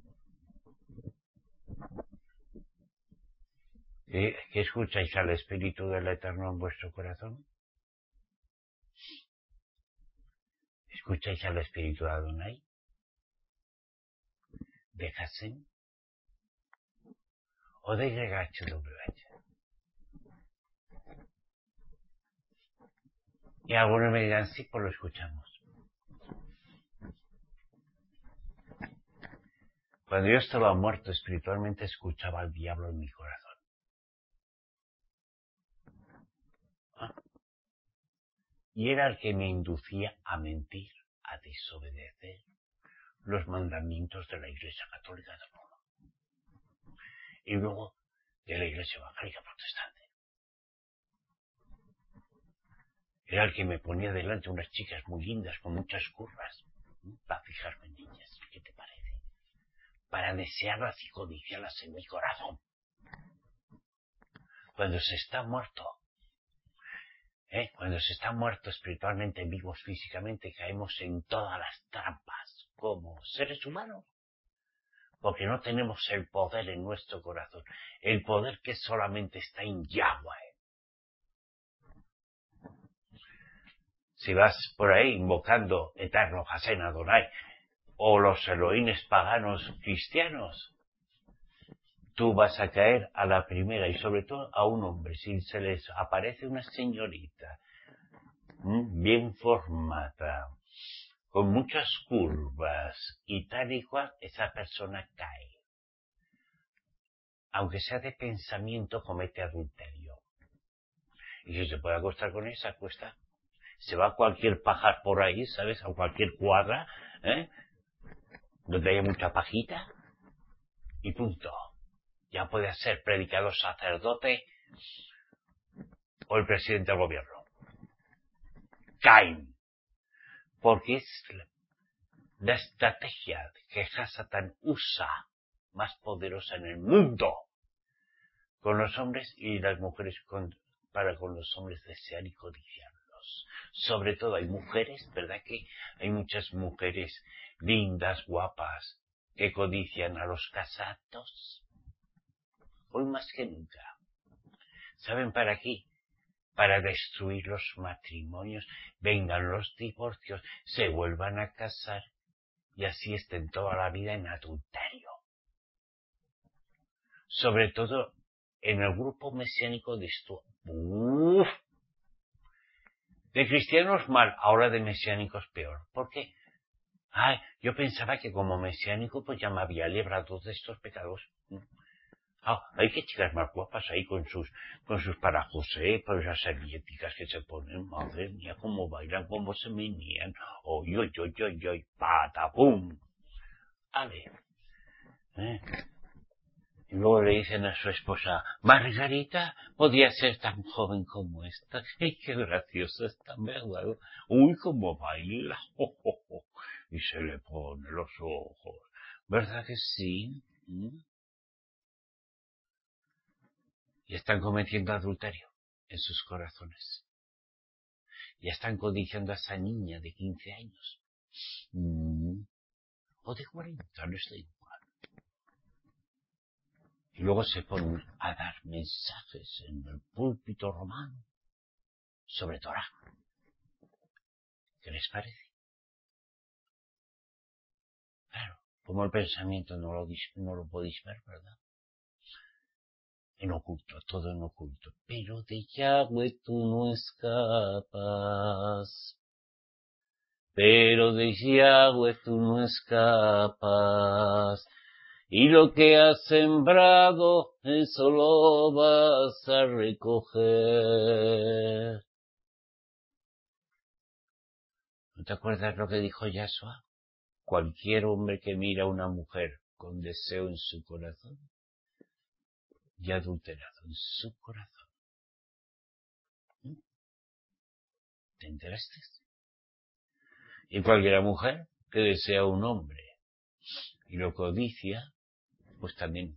¿qué escucháis al Espíritu del Eterno en vuestro corazón? ¿Escucháis al Espíritu de Adonai? ¿De Hasem? ¿O de YHWH? Y algunos me dirán, sí, pues lo escuchamos. Cuando yo estaba muerto espiritualmente, escuchaba al diablo en mi corazón. Y era el que me inducía a mentir, a desobedecer los mandamientos de la Iglesia Católica de Roma. Y luego de la Iglesia Evangélica Protestante. Era el que me ponía delante unas chicas muy lindas, con muchas curvas, para fijarme en ellas. ¿Qué te parece? para desearlas y codiciarlas en mi corazón. Cuando se está muerto, cuando se está muerto espiritualmente, vivos físicamente, caemos en todas las trampas como seres humanos. Porque no tenemos el poder en nuestro corazón, el poder que solamente está en Yahweh. Si vas por ahí invocando Eterno Hashem Adonai o los Elohines paganos cristianos, tú vas a caer a la primera, y sobre todo a un hombre. Si se les aparece una señorita bien formada, con muchas curvas y tal y cual, esa persona cae. Aunque sea de pensamiento, comete adulterio. Y si se puede acostar con esa, acuesta. Se va a cualquier pajar por ahí, ¿sabes? A cualquier cuadra, donde haya mucha pajita, y punto. Ya puede ser predicador, sacerdote o el presidente del gobierno. Caen. Porque es la estrategia que Hasatán usa más poderosa en el mundo con los hombres y las mujeres, para con los hombres desear y codiciarlos. Sobre todo hay mujeres, ¿verdad? Que hay muchas mujeres lindas, guapas, que codician a los casados. Hoy más que nunca. ¿Saben para qué? Para destruir los matrimonios, vengan los divorcios, se vuelvan a casar y así estén toda la vida en adulterio. Sobre todo en el grupo mesiánico de esto. De cristianos mal, ahora de mesiánicos peor. ¿Por qué? Yo pensaba que como mesiánico pues ya me había librado de estos pecados. Hay que chicas más guapas ahí con sus parajosé, pues esas servilletitas que se ponen, madre mía, cómo bailan, cómo se menean, oy, patapum. Y luego le dicen a su esposa, Margarita podía ser tan joven como esta. ¡Ay, qué graciosa está, verdad! ¡Uy, cómo baila! Y se le pone los ojos. ¿Verdad que sí? Y están cometiendo adulterio en sus corazones. Y están codiciando a esa niña de 15 años. O de 40, no estoy igual. Y luego se ponen a dar mensajes en el púlpito romano sobre Torah. ¿Qué les parece? Claro, como el pensamiento no lo podéis ver, ¿verdad? En oculto, todo en oculto. Pero de Yahweh tú no escapas. Pero de Yahweh tú no escapas. Y lo que has sembrado, eso lo vas a recoger. ¿No te acuerdas lo que dijo Yahshua? Cualquier hombre que mira a una mujer con deseo en su corazón, y adulterado en su corazón. ¿Te enteraste? Y cualquier mujer que desea un hombre y lo codicia, pues también.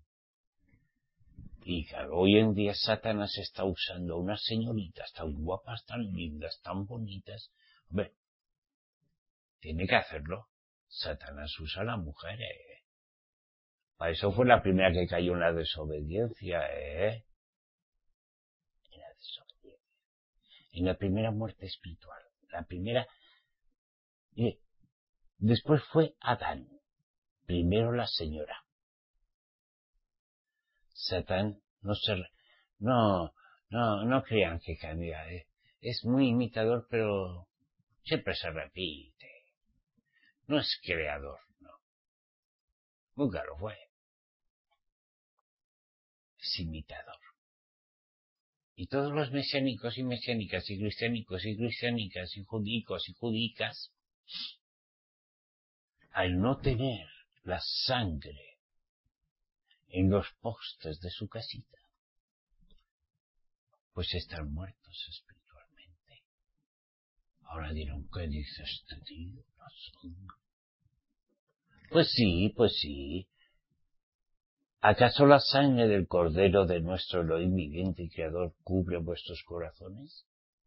Y claro, hoy en día Satanás está usando a unas señoritas tan guapas, tan lindas, tan bonitas. Hombre, tiene que hacerlo. Satanás usa a la mujer, Para eso fue la primera que cayó en la desobediencia, En la desobediencia. En la primera muerte espiritual. La primera. Después fue Adán. Primero la señora. Satán no crean que cambia, Es muy imitador, pero siempre se repite. No es creador, no. Nunca lo fue. Es imitador. Y todos los mesiánicos y mesiánicas y cristiánicos y cristiánicas y judíos y judícas, al no tener la sangre en los postes de su casita, pues están muertos espiritualmente. Ahora dirán, ¿qué dice este tío? Pues sí. ¿Acaso la sangre del Cordero de nuestro Elohim viviente y Creador cubre vuestros corazones?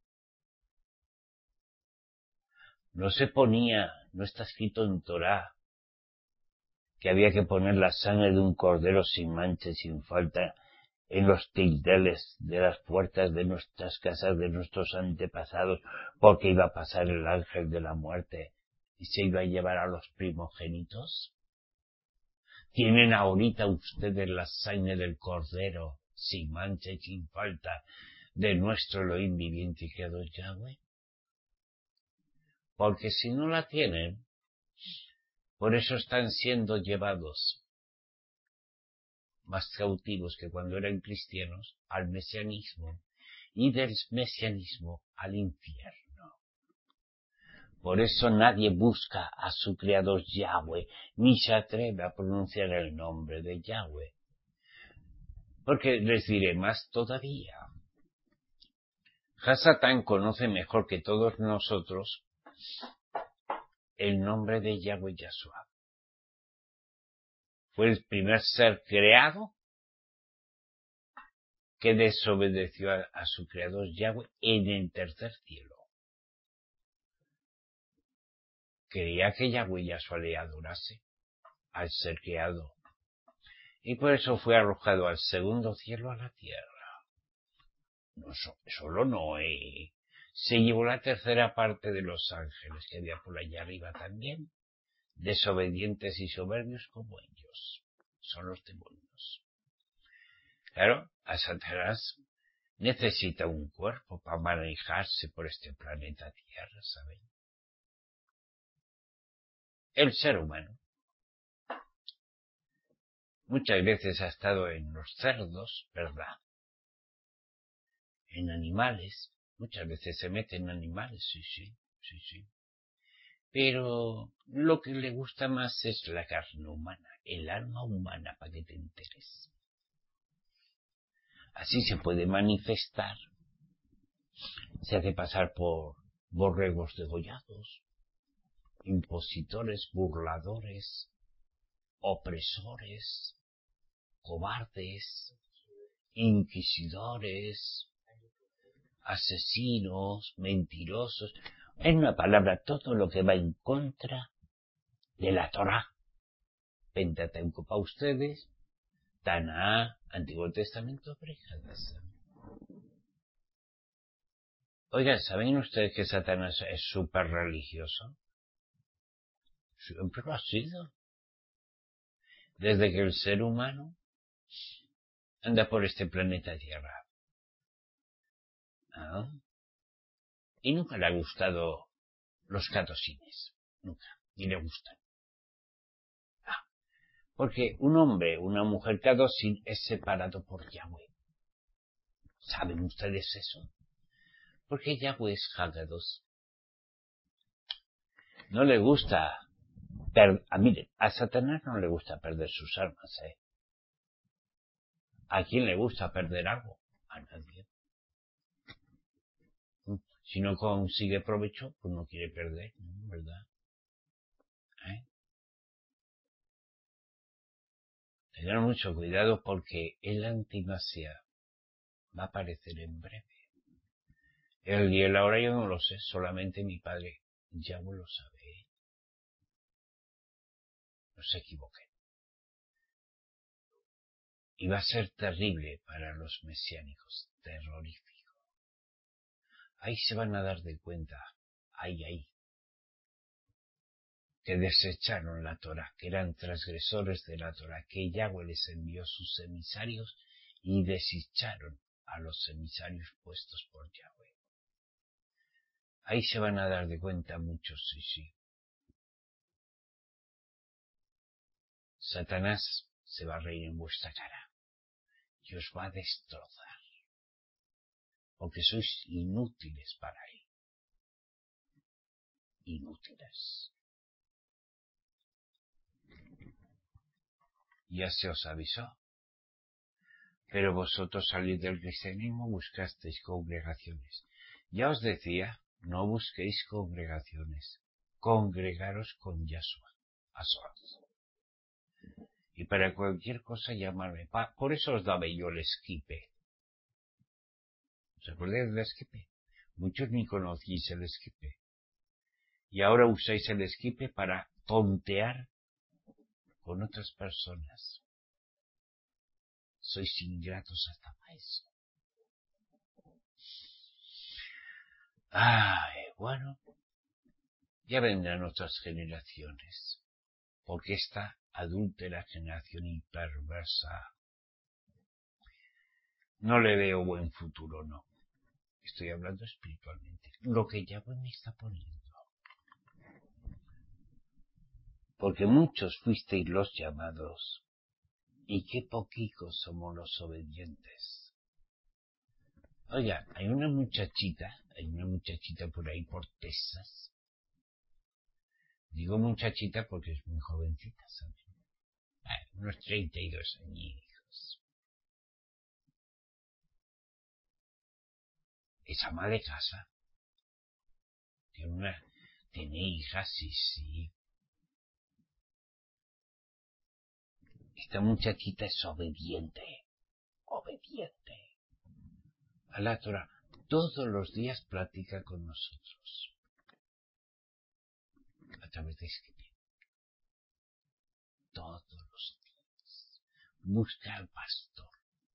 No está escrito en Torá que había que poner la sangre de un cordero sin mancha y sin falta en los tildeles de las puertas de nuestras casas, de nuestros antepasados, porque iba a pasar el ángel de la muerte y se iba a llevar a los primogénitos? ¿Tienen ahorita ustedes la sangre del cordero sin mancha y sin falta de nuestro Elohim viviente y creador Yahweh? Porque si no la tienen, por eso están siendo llevados más cautivos que cuando eran cristianos al mesianismo y del mesianismo al infierno. Por eso nadie busca a su creador Yahweh, ni se atreve a pronunciar el nombre de Yahweh. Porque les diré más todavía. Hasatán conoce mejor que todos nosotros el nombre de Yahweh Yahshua. Fue el primer ser creado que desobedeció a su creador Yahweh en el tercer cielo. Quería que Yahweh Yahshua le adorase al ser creado, y por eso fue arrojado al segundo cielo, a la tierra. No solo Noé, se llevó la tercera parte de los ángeles que había por allá arriba también, desobedientes y soberbios como ellos. Son los demonios. Claro, a Satanás necesita un cuerpo para manejarse por este planeta Tierra, ¿saben? El ser humano muchas veces ha estado en los cerdos, ¿verdad? En animales, muchas veces se mete en animales, sí. Pero lo que le gusta más es la carne humana, el alma humana, para que te enteres. Así se puede manifestar. Se hace pasar por borregos degollados, impositores, burladores, opresores, cobardes, inquisidores, asesinos, mentirosos. En una palabra, todo lo que va en contra de la Torá. Pentateuco para ustedes, Taná, Antiguo Testamento, Prejadas. Oigan, ¿saben ustedes que Satanás es súper religioso? Siempre lo ha sido. Desde que el ser humano anda por este planeta Tierra. ¿Ah? Y nunca le ha gustado los catosines. Nunca. Ni le gustan. Porque un hombre, una mujer cadosin es separado por Yahweh. ¿Saben ustedes eso? Porque Yahweh es Hagados. No le gusta miren, a Satanás no le gusta perder sus armas, ¿eh? ¿A quién le gusta perder algo? A nadie. Si no consigue provecho, pues no quiere perder, ¿verdad? Tengan mucho cuidado porque el antimasia va a aparecer en breve. El día y la hora yo no lo sé, solamente mi padre ya lo sabe. No se equivoquen. Y va a ser terrible para los mesiánicos, terrorífico. Ahí se van a dar de cuenta, ahí, que desecharon la Torá, que eran transgresores de la Torá, que Yahweh les envió sus emisarios y desecharon a los emisarios puestos por Yahweh. Ahí se van a dar de cuenta muchos, sí. Satanás se va a reír en vuestra cara y os va a destrozar, porque sois inútiles para él. Inútiles. Ya se os avisó. Pero vosotros salid del cristianismo, buscasteis congregaciones. Ya os decía, no busquéis congregaciones. Congregaros con Yahshua, a solas. Y para cualquier cosa llamarme. Por eso os daba yo el esquipe. ¿Os acordáis del esquipe? Muchos ni conocíais el esquipe. Y ahora usáis el esquipe para tontear con otras personas. Sois ingratos hasta para eso. Bueno, ya vendrán otras generaciones, porque esta adúltera generación y perversa no le veo buen futuro, no. Estoy hablando espiritualmente. Lo que ya me está poniendo. Porque muchos fuisteis los llamados, y qué poquicos somos los obedientes. Oiga, hay una muchachita por ahí por Texas. Digo muchachita porque es muy jovencita, ¿saben? Unos 32 años. Es ama de casa. Tiene hijas, sí. Esta muchachita es obediente a la Torah. Todos los días platica con nosotros a través de escribir. Todos los días busca al pastor.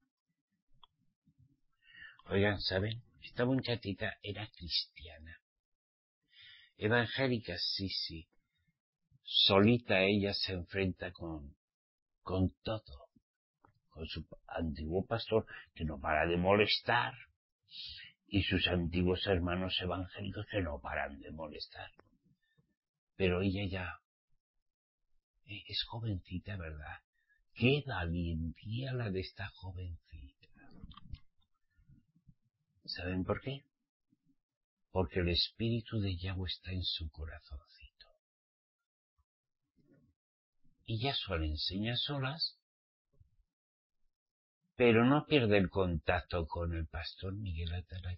Oigan, ¿saben? Esta muchachita era cristiana, evangélica, sí. Solita ella se enfrenta con todo, con su antiguo pastor que no para de molestar y sus antiguos hermanos evangélicos que no paran de molestar. Pero ella ya es jovencita, ¿verdad? Qué valentía la de esta jovencita. ¿Saben por qué? Porque el espíritu de Yahweh está en su corazoncito. Y Yahshua le enseña solas, pero no pierde el contacto con el pastor Miguel Atalaya.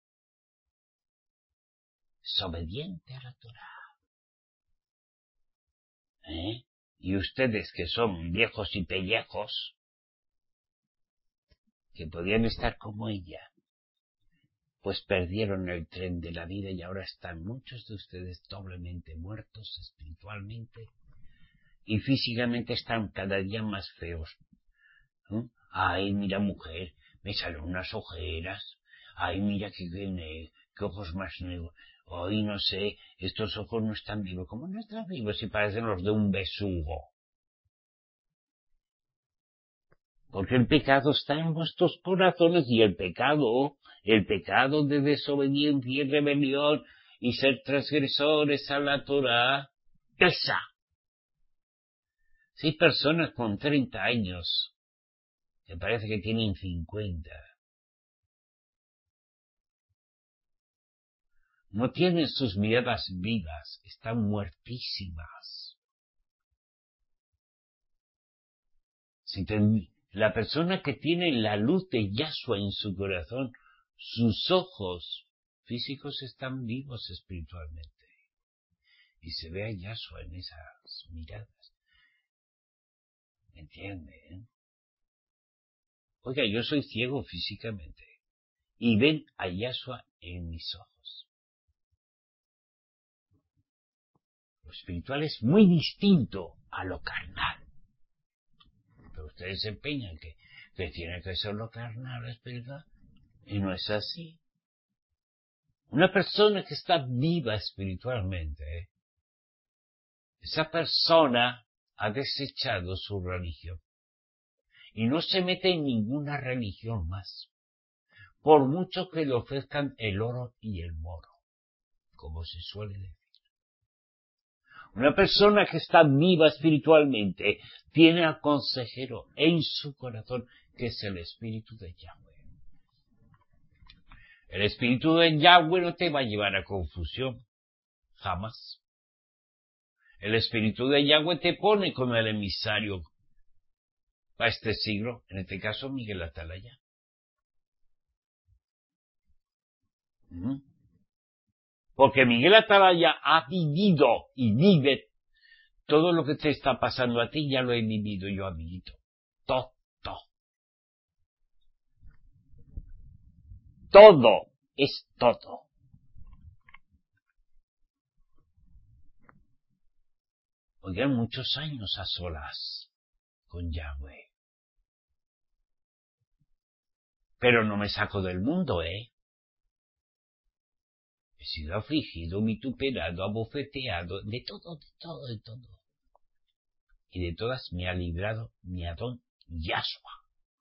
Es obediente a la Torah. Y ustedes que son viejos y pellejos, que podían estar como ella, pues perdieron el tren de la vida y ahora están muchos de ustedes doblemente muertos espiritualmente y físicamente están cada día más feos. Ay, mira mujer, me salen unas ojeras. Ay, mira qué ojos más negros. Ay, no sé, estos ojos no están vivos. ¿Cómo no están vivos si parecen los de un besugo? Porque el pecado está en vuestros corazones y el pecado de desobediencia y rebelión y ser transgresores a la Torah, pesa. Si hay personas con 30 años que parece que tienen 50, no tienen sus miradas vivas, están muertísimas. La persona que tiene la luz de Yahshua en su corazón, sus ojos físicos están vivos espiritualmente. Y se ve a Yahshua en esas miradas. ¿Me entiende? Oiga, yo soy ciego físicamente. Y ven a Yahshua en mis ojos. Lo espiritual es muy distinto a lo carnal. Pero ustedes se empeñan que tiene que ser lo carnal, lo espiritual. Y no es así. Una persona que está viva espiritualmente, esa persona ha desechado su religión. Y no se mete en ninguna religión más. Por mucho que le ofrezcan el oro y el moro, como se suele decir. Una persona que está viva espiritualmente tiene al consejero en su corazón, que es el Espíritu de Yahweh. El Espíritu de Yahweh no te va a llevar a confusión, jamás. El Espíritu de Yahweh te pone como el emisario para este siglo, en este caso Miguel Atalaya. Porque Miguel Atalaya ha vivido y vive Todo lo que te está pasando a ti ya lo he vivido yo, amiguito. Todo. Todo es todo. Oigan, muchos años a solas con Yahweh. Pero no me saco del mundo, ¿eh? He sido afligido, vituperado, abofeteado, de todo. Y de todas me ha librado mi Adón Yahshua.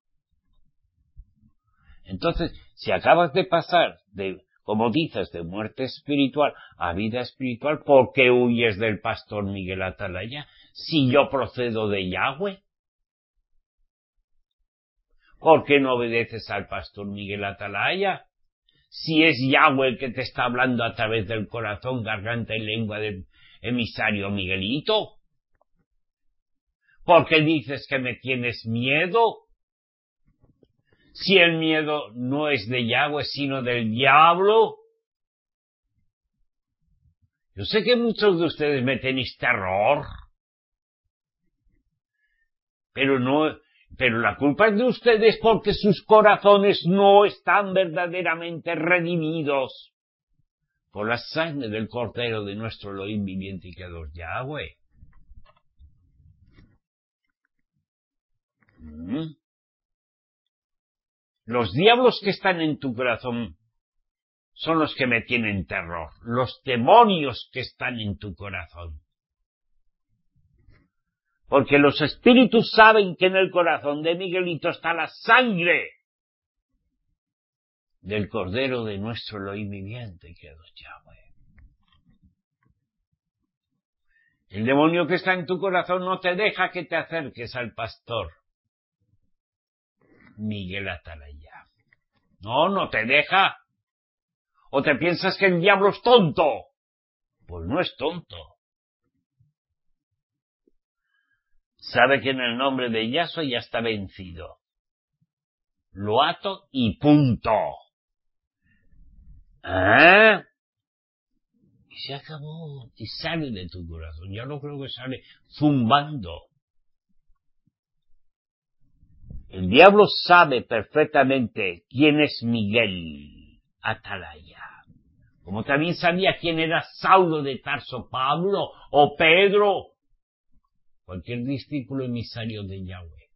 Entonces, si acabas de pasar de, como dices, de muerte espiritual a vida espiritual, ¿por qué huyes del pastor Miguel Atalaya? Si yo procedo de Yahweh. ¿Por qué no obedeces al pastor Miguel Atalaya? Si es Yahweh el que te está hablando a través del corazón, garganta y lengua del emisario Miguelito. ¿Por qué dices que me tienes miedo? Si el miedo no es de Yahweh, sino del diablo. Yo sé que muchos de ustedes me tenéis terror, pero la culpa es de ustedes porque sus corazones no están verdaderamente redimidos por la sangre del Cordero de nuestro Elohim viviente y creador Yahweh. Los diablos que están en tu corazón son los que me tienen terror. Los demonios que están en tu corazón. Porque los espíritus saben que en el corazón de Miguelito está la sangre del Cordero de nuestro Elohim viviente, que es Yahweh. El demonio que está en tu corazón no te deja que te acerques al pastor Miguel Atalaya. No te deja. ¿O te piensas que el diablo es tonto? Pues no es tonto. Sabe que en el nombre de Yahshua ya está vencido. Lo ato y punto. ¿Ah? Y se acabó. Y sale de tu corazón. Ya no creo que sale zumbando. El diablo sabe perfectamente quién es Miguel Atalaya. Como también sabía quién era Saulo de Tarso, Pablo o Pedro. Cualquier discípulo emisario de Yahweh.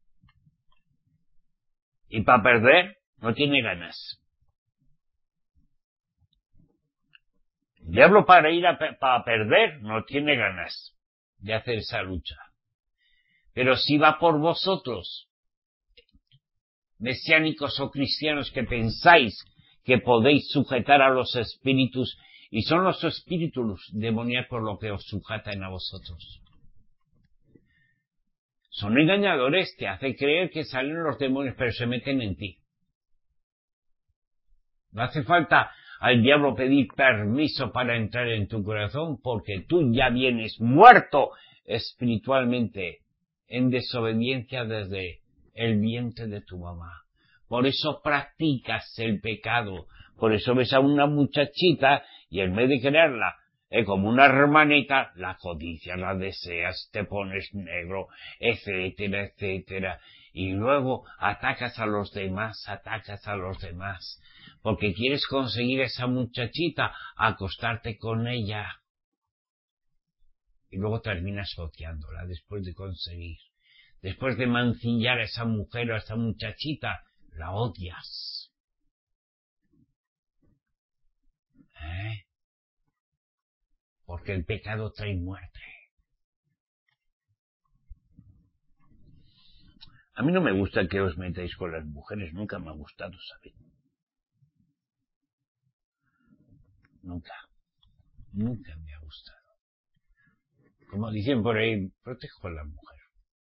Y para perder, no tiene ganas. El diablo para perder, no tiene ganas de hacer esa lucha. Pero si va por vosotros, mesiánicos o cristianos que pensáis que podéis sujetar a los espíritus, y son los espíritus demoníacos los que os sujatan a vosotros. Son engañadores, te hace creer que salen los demonios, pero se meten en ti. No hace falta al diablo pedir permiso para entrar en tu corazón, porque tú ya vienes muerto espiritualmente, en desobediencia desde el vientre de tu mamá. Por eso practicas el pecado. Por eso ves a una muchachita y en vez de quererla como una hermanita, la codicias, la deseas, te pones negro, etcétera. Y luego atacas a los demás, porque quieres conseguir esa muchachita, acostarte con ella. Y luego terminas odiándola después de conseguir. Después de mancillar a esa mujer o a esa muchachita, la odias. Porque el pecado trae muerte. A mí no me gusta que os metáis con las mujeres, nunca me ha gustado, ¿sabéis? Nunca me ha gustado. Como dicen por ahí, protejo a la mujer.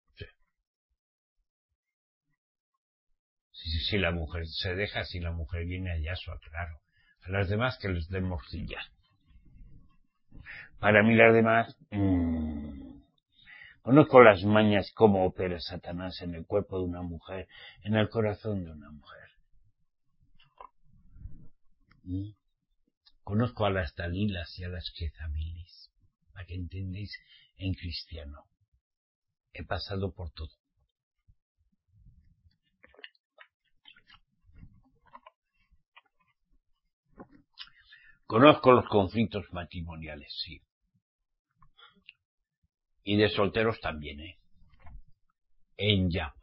Sí. Si la mujer se deja, si la mujer viene a Yahshua, claro. A las demás que les den morcilla. Para mí las demás, conozco las mañas cómo opera Satanás en el cuerpo de una mujer, en el corazón de una mujer. Conozco a las Dalilas y a las Jezabilis, para que entendáis en cristiano. He pasado por todo. Conozco los conflictos matrimoniales, sí. Y de solteros también, en Yahweh.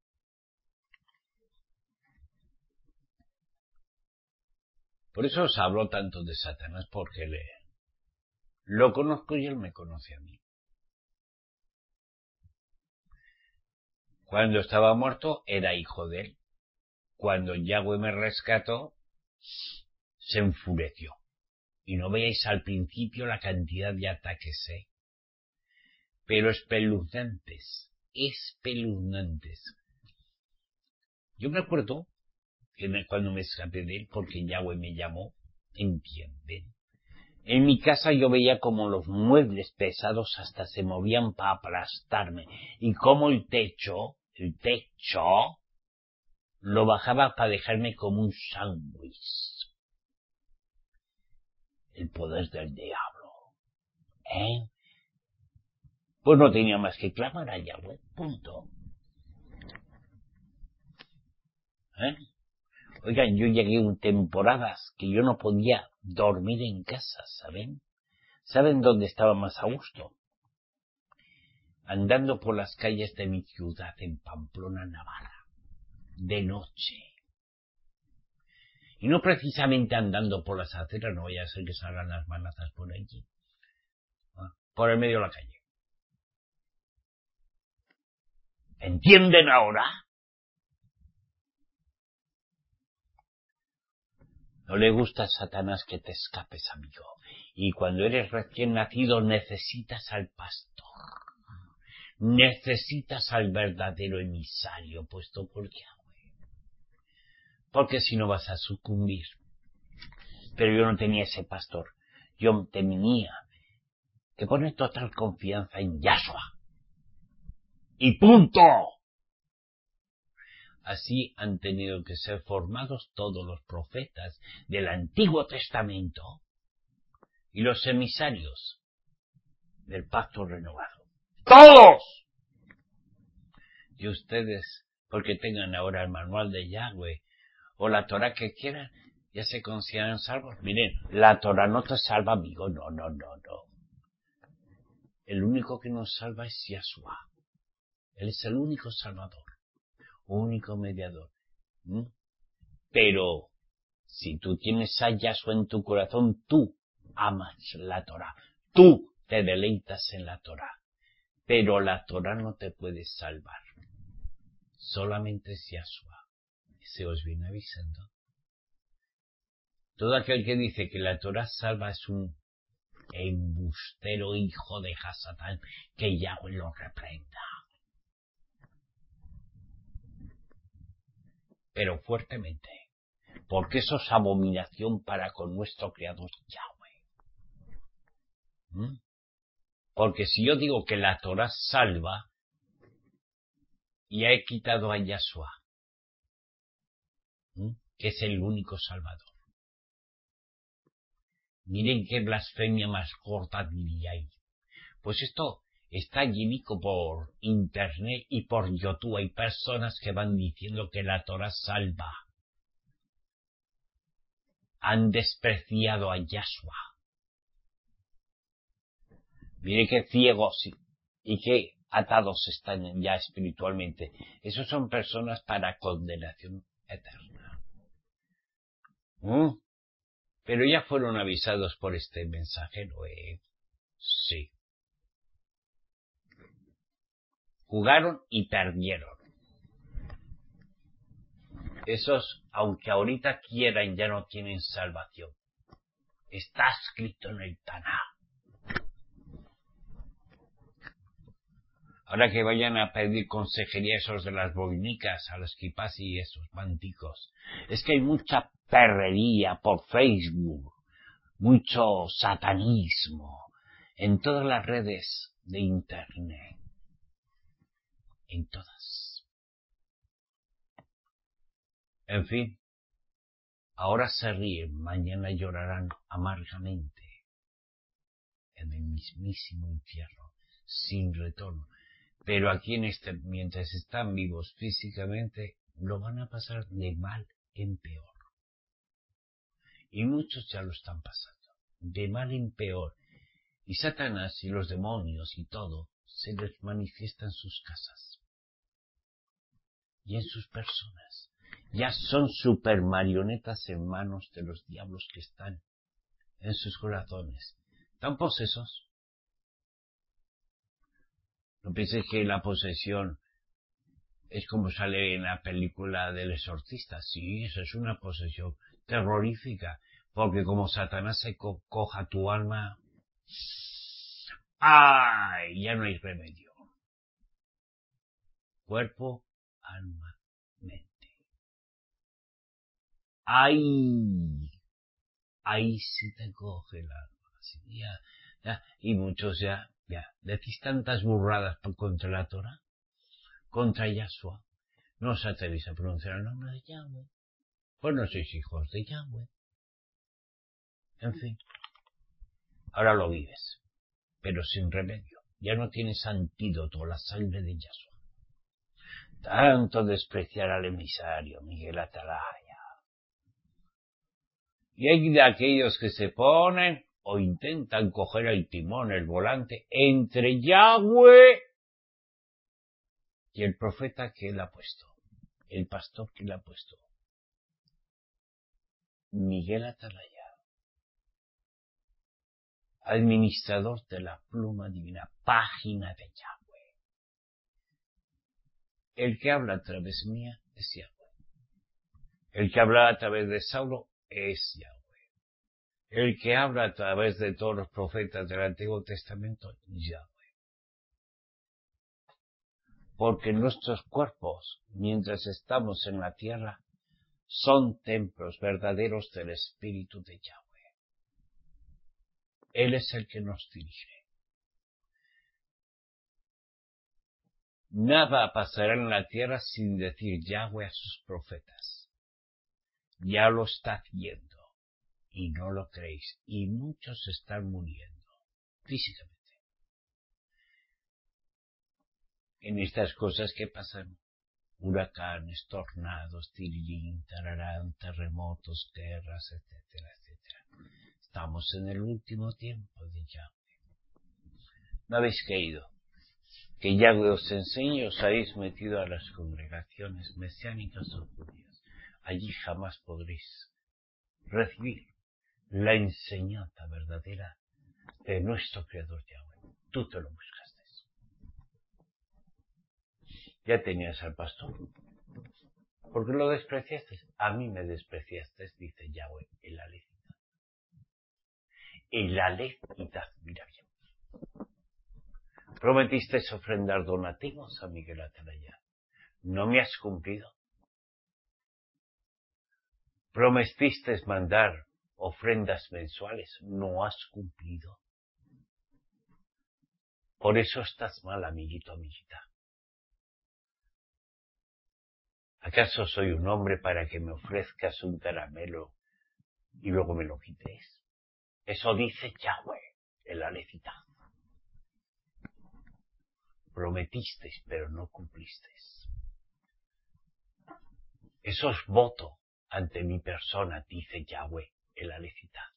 Por eso os hablo tanto de Satanás, porque lo conozco y él me conoce a mí. Cuando estaba muerto era hijo de él. Cuando Yahweh me rescató, se enfureció. Y no veáis al principio la cantidad de ataques, pero espeluznantes. Yo me acuerdo que cuando me escapé de él, porque Yahweh me llamó, ¿entienden? En mi casa yo veía como los muebles pesados hasta se movían para aplastarme, y como el techo, lo bajaba para dejarme como un sándwich. El poder del diablo, Pues no tenía más que clamar a Yahweh, punto. Oigan, yo llegué en temporadas que yo no podía dormir en casa, ¿saben? ¿Saben dónde estaba más a gusto? Andando por las calles de mi ciudad en Pamplona, Navarra, de noche. Y no precisamente andando por las aceras, no vaya a ser que salgan las manazas por allí. Por el medio de la calle. ¿Entienden ahora? No le gusta a Satanás que te escapes, amigo. Y cuando eres recién nacido necesitas al pastor. Necesitas al verdadero emisario puesto por Yahweh. Porque si no vas a sucumbir. Pero yo no tenía ese pastor. Yo tenía que poner total confianza en Yahshua. ¡Y punto! Así han tenido que ser formados todos los profetas del Antiguo Testamento y los emisarios del Pacto Renovado. ¡Todos! Y ustedes, porque tengan ahora el manual de Yahweh o la Torah que quieran, ya se consideran salvos. Miren, la Torah no te salva, amigo, no. El único que nos salva es Yahshua. Él es el único salvador, único mediador. Pero si tú tienes a Yahshua en tu corazón, tú amas la Torah, tú te deleitas en la Torah. Pero la Torah no te puede salvar. Solamente es Yahshua. Se os viene avisando. Todo aquel que dice que la Torah salva es un embustero hijo de Hasatán, que Yahweh lo reprenda. Pero fuertemente. Porque eso es abominación para con nuestro Creador Yahweh. Porque si yo digo que la Torah salva, y he quitado a Yahshua, que es el único salvador. Miren qué blasfemia más corta diríais. Pues esto está llenico por internet y por YouTube. Hay personas que van diciendo que la Torah salva. Han despreciado a Yahshua. Mire qué ciegos y qué atados están ya espiritualmente. Esos son personas para condenación eterna. Pero ya fueron avisados por este mensajero, Sí. Jugaron y perdieron. Esos, aunque ahorita quieran, ya no tienen salvación. Está escrito en el Tanaj. Ahora que vayan a pedir consejería esos de las boinicas, a los kipás y esos manticos. Es que hay mucha perrería por Facebook, mucho satanismo, en todas las redes de internet. En todas. En fin, ahora se ríen, mañana llorarán amargamente en el mismísimo infierno. sin retorno. Pero aquí mientras están vivos físicamente, lo van a pasar de mal en peor. Y muchos ya lo están pasando, de mal en peor. Y Satanás y los demonios y todo se les manifiesta en sus casas y en sus personas. Ya son super marionetas en manos de los diablos que están en sus corazones. Están posesos. No pienses que la posesión es como sale en la película del exorcista. Sí, eso es una posesión terrorífica. Porque como Satanás se coja tu alma, ¡ay! Ya no hay remedio. Cuerpo, alma, mente. ¡Ay! Ahí se te coge el alma. Así, ya. Y muchos ya. Decís tantas burradas contra la Torah, contra Yahshua. No os atrevéis a pronunciar el nombre de Yahweh. Pues no sois hijos de Yahweh. En fin. Ahora lo vives. Pero sin remedio. Ya no tienes antídoto, la sangre de Yahshua. Tanto despreciar al emisario, Miguel Atalaya. Y hay de aquellos que se ponen o intentan coger el timón, el volante, entre Yahweh y el profeta que él ha puesto, el pastor que él ha puesto, Miguel Atalaya, administrador de la pluma divina, página de Yahweh. El que habla a través mía es Yahweh. El que habla a través de Saulo es Yahweh. El que habla a través de todos los profetas del Antiguo Testamento, Yahweh. Porque nuestros cuerpos, mientras estamos en la tierra, son templos verdaderos del Espíritu de Yahweh. Él es el que nos dirige. Nada pasará en la tierra sin decir Yahweh a sus profetas. Ya lo está haciendo. Y no lo creéis. Y muchos están muriendo. Físicamente. En estas cosas que pasan. Huracanes, tornados, tirillín, tararán, terremotos, guerras, etcétera, etcétera. Estamos en el último tiempo de Yahweh. ¿No habéis creído que Yahweh os enseñe, os habéis metido a las congregaciones mesiánicas o judías? Allí jamás podréis recibir la enseñanza verdadera de nuestro Creador Yahweh. Tú te lo buscaste. Ya tenías al pastor. ¿Por qué lo despreciaste? A mí me despreciaste, dice Yahweh, el Alecita. El Alecita, mira bien. Prometiste ofrendar donativos a Miguel Atalaya. No me has cumplido. Prometiste mandar ofrendas mensuales. No has cumplido. Por eso estás mal, amiguito, amiguita. ¿Acaso soy un hombre para que me ofrezcas un caramelo y luego me lo quites? Eso dice Yahweh, el Alecita. Prometisteis, pero no cumplisteis. Eso es voto ante mi persona, dice Yahweh, el Alecita.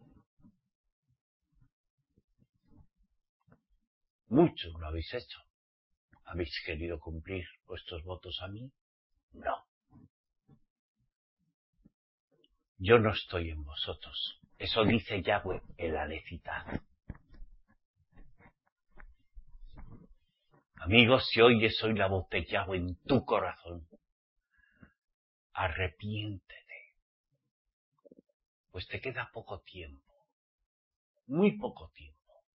Muchos lo habéis hecho. ¿Habéis querido cumplir vuestros votos a mí? No. Yo no estoy en vosotros. Eso dice Yahweh, el Alecita. Amigos, si oyes hoy la voz de Yahweh en tu corazón, arrepiéntete, pues te queda poco tiempo, muy poco tiempo.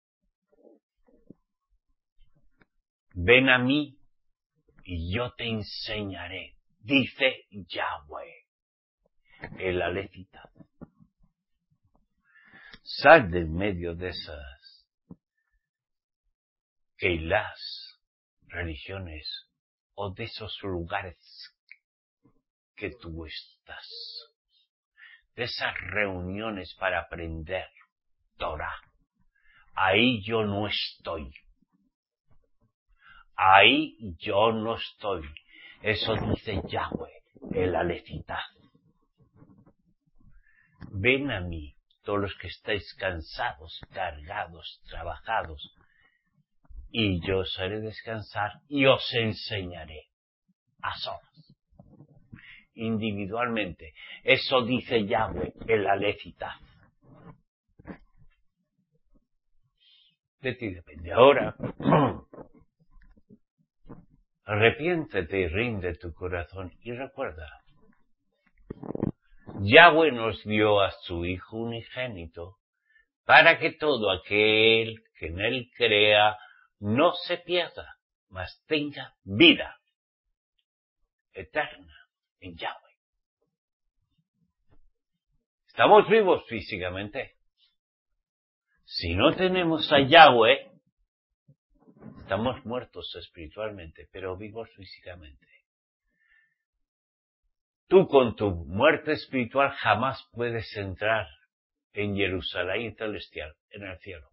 Ven a mí y yo te enseñaré, dice Yahweh, el Alecita. Sal de en medio de esas las religiones o de esos lugares que tú estás, de esas reuniones para aprender Torah. Ahí yo no estoy. ahí yo no estoy. Eso dice Yahweh, el Alepitaf. Ven a mí, todos los que estáis cansados, cargados, trabajados, y yo os haré descansar y os enseñaré a solas, individualmente. Eso dice Yahweh, el Alepitaf. De ti depende. Ahora, arrepiéntete y rinde tu corazón y recuerda, Yahweh nos dio a su Hijo unigénito para que todo aquel que en él crea no se pierda, mas tenga vida eterna en Yahweh. Estamos vivos físicamente. Si no tenemos a Yahweh, estamos muertos espiritualmente, pero vivos físicamente. Tú con tu muerte espiritual jamás puedes entrar en Jerusalén celestial, en el cielo.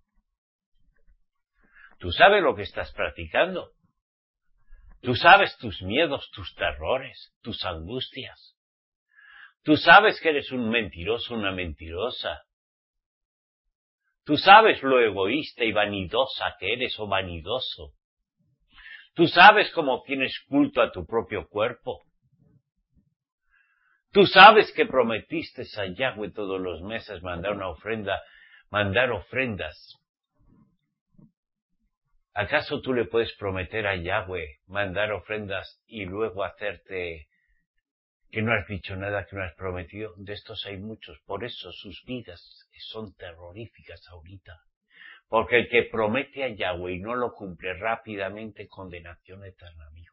Tú sabes lo que estás practicando. Tú sabes tus miedos, tus terrores, tus angustias. Tú sabes que eres un mentiroso, una mentirosa. Tú sabes lo egoísta y vanidosa que eres o vanidoso. Tú sabes cómo tienes culto a tu propio cuerpo. Tú sabes que prometiste a Yahweh todos los meses mandar ofrendas. ¿Acaso tú le puedes prometer a Yahweh mandar ofrendas y luego hacerte que no has dicho nada, que no has prometido? De estos hay muchos. Por eso sus vidas son terroríficas ahorita. Porque el que promete a Yahweh y no lo cumple rápidamente, condenación eterna, amigo.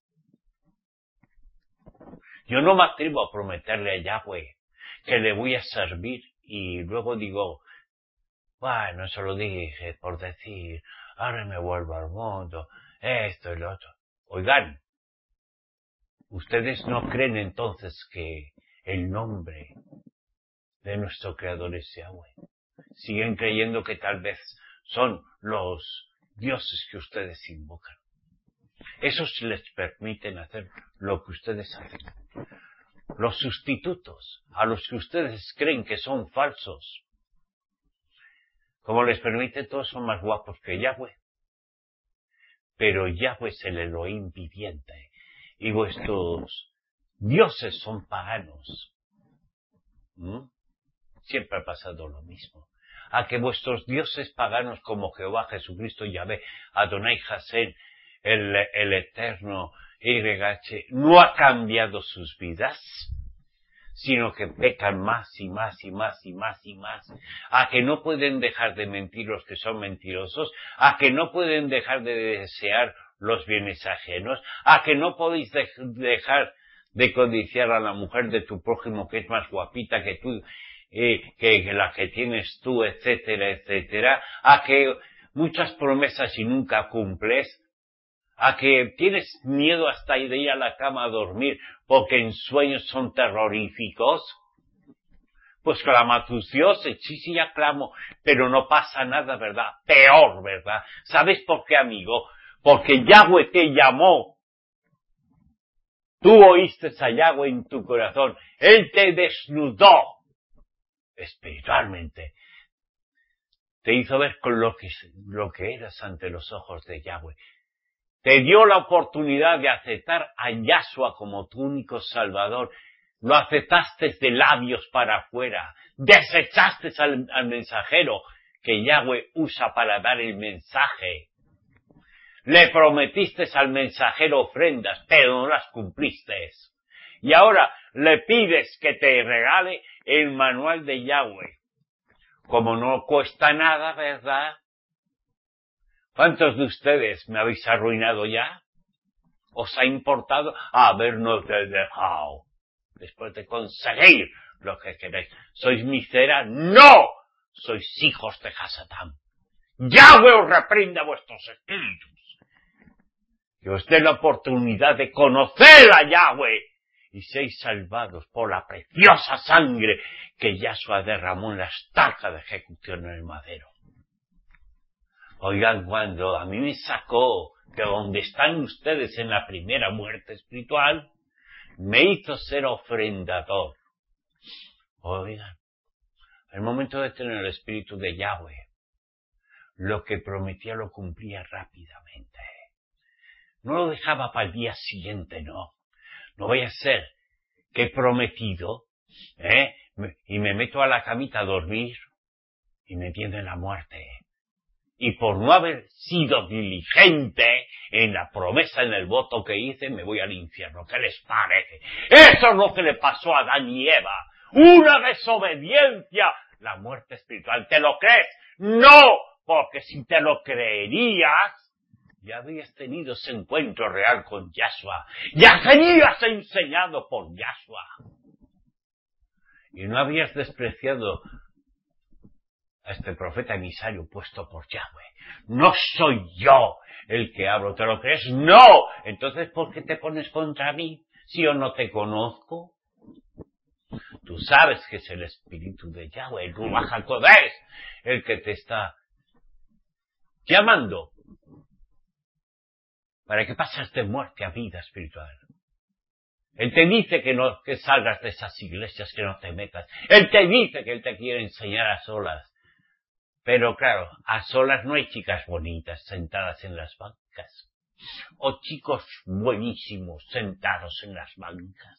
Yo no me atrevo a prometerle a Yahweh que le voy a servir y luego digo, bueno, eso lo dije por decir, ahora me vuelvo al mundo, esto y lo otro. Oigan, ¿ustedes no creen entonces que el nombre de nuestro Creador es Yahweh? Siguen creyendo que tal vez son los dioses que ustedes invocan. Esos les permiten hacer lo que ustedes hacen. Los sustitutos, a los que ustedes creen que son falsos, como les permite, todos son más guapos que Yahweh. Pero Yahweh es el Elohim viviente, y vuestros dioses son paganos. Siempre ha pasado lo mismo. A que vuestros dioses paganos como Jehová, Jesucristo, Yahvé, Adonai Hasén, el Eterno, YH, no ha cambiado sus vidas, sino que pecan más y más y más y más y más, a que no pueden dejar de mentir los que son mentirosos, a que no pueden dejar de desear los bienes ajenos, a que no podéis dejar de codiciar a la mujer de tu prójimo que es más guapita que tú, que la que tienes tú, etcétera, etcétera, a que muchas promesas y nunca cumples, a que tienes miedo hasta de ir a la cama a dormir porque en sueños son terroríficos. Pues clama a tus dioses, sí, ya clamo, pero no pasa nada, ¿verdad? Peor, ¿verdad? ¿Sabes por qué, amigo? Porque Yahweh te llamó. Tú oíste a Yahweh en tu corazón. Él te desnudó espiritualmente. Te hizo ver con lo que eras ante los ojos de Yahweh. Te dio la oportunidad de aceptar a Yahshua como tu único Salvador. Lo aceptaste de labios para afuera. Desechaste al mensajero que Yahweh usa para dar el mensaje. Le prometiste al mensajero ofrendas, pero no las cumpliste. Y ahora le pides que te regale el manual de Yahweh. Como no cuesta nada, ¿verdad? ¿Cuántos de ustedes me habéis arruinado ya? ¿Os ha importado habernos dejado después de conseguir lo que queréis? ¿Sois misera? ¡No! Sois hijos de Hasatán. Yahweh os reprenda vuestros espíritus. Que os dé la oportunidad de conocer a Yahweh y seis salvados por la preciosa sangre que Yahshua derramó en la estaca de ejecución en el madero. Oigan, cuando a mí me sacó que donde están ustedes en la primera muerte espiritual, me hizo ser ofrendador. Oigan, el momento de tener el espíritu de Yahweh, lo que prometía lo cumplía rápidamente. No lo dejaba para el día siguiente, no. No vaya a ser que he prometido, y me meto a la camita a dormir y me viene la muerte. Y por no haber sido diligente en la promesa, en el voto que hice, me voy al infierno. ¿Qué les parece? Eso es lo que le pasó a Adán y Eva. Una desobediencia. La muerte espiritual. ¿Te lo crees? ¡No! Porque si te lo creerías, ya habrías tenido ese encuentro real con Yahshua. Ya serías enseñado por Yahshua. Y no habrías despreciado a este profeta emisario puesto por Yahweh. No soy yo el que hablo, ¿te lo crees? ¡No! Entonces, ¿por qué te pones contra mí si yo no te conozco? Tú sabes que es el espíritu de Yahweh, el Ruach HaKodesh, el que te está llamando para que pases de muerte a vida espiritual. Él te dice que salgas de esas iglesias, que no te metas. Él te dice que él te quiere enseñar a solas. Pero claro, a solas no hay chicas bonitas sentadas en las bancas. O chicos buenísimos sentados en las bancas.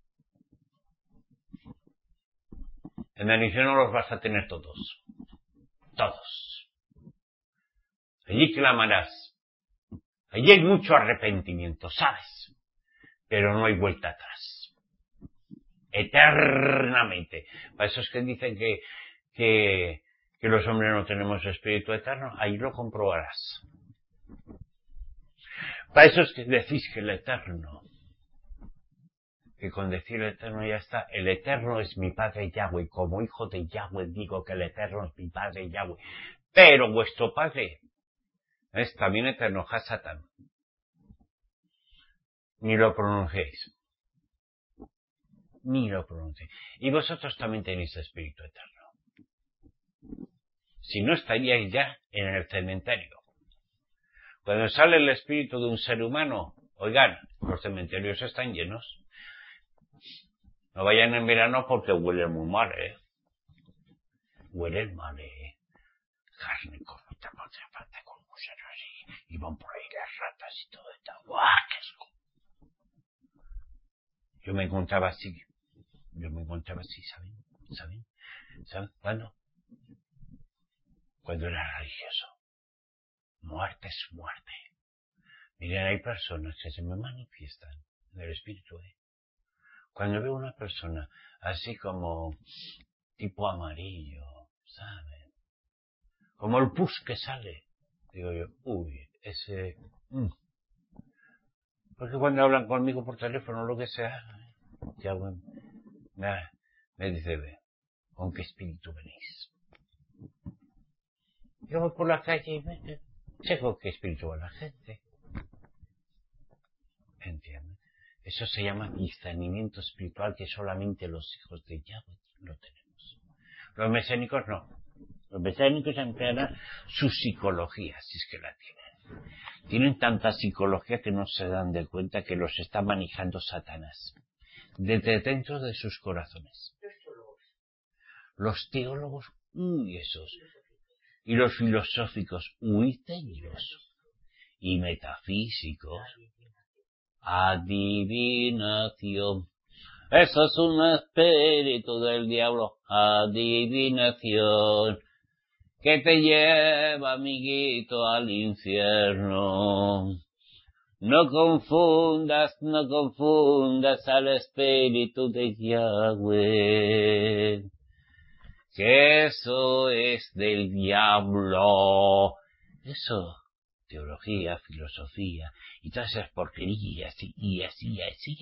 En el infierno los vas a tener todos. Todos. Allí clamarás. Allí hay mucho arrepentimiento, ¿sabes? Pero no hay vuelta atrás. Eternamente. Para esos que dicen que los hombres no tenemos espíritu eterno, ahí lo comprobarás. Para esos que decís que el eterno, que con decir el eterno ya está, el eterno es mi Padre Yahweh, como hijo de Yahweh digo que el eterno es mi Padre Yahweh, pero vuestro Padre es también eterno, Hasatán. Ni lo pronunciéis. Ni lo pronunciéis. Y vosotros también tenéis espíritu eterno. Si no, estaríais ya en el cementerio. Cuando sale el espíritu de un ser humano, oigan, los cementerios están llenos. No vayan en verano porque huele muy mal, Huele mal, Carne corrupta, falta con gusanos y van por ahí las ratas y todo esto. ¡Guau, qué asco! Yo me encontraba así, ¿saben? ¿Cuándo? Cuando era religioso. Muerte es muerte. Miren, hay personas que se me manifiestan en el espíritu, Cuando veo una persona así como tipo amarillo, ¿saben? Como el pus que sale. Digo yo, uy, ese... Porque cuando hablan conmigo por teléfono o lo que sea, ya bueno, me dice, ¿con qué espíritu venís? Yo voy por la calle y sé con qué espíritu va la gente. ¿Entiendes? Eso se llama discernimiento espiritual que solamente los hijos de Yahweh lo tenemos. Los mesiánicos no. Los mesiánicos emplean su psicología, si es que la tienen. Tienen tanta psicología que no se dan de cuenta que los está manejando Satanás. Desde dentro de sus corazones. Los teólogos, esos. Y los filosóficos, de ellos. Y metafísicos. Adivinación. Eso es un espíritu del diablo. Adivinación. Que te lleva, amiguito, al infierno. No confundas al espíritu de Yahweh. Que eso es del diablo. Eso. Teología, filosofía y todas esas porquerías y así.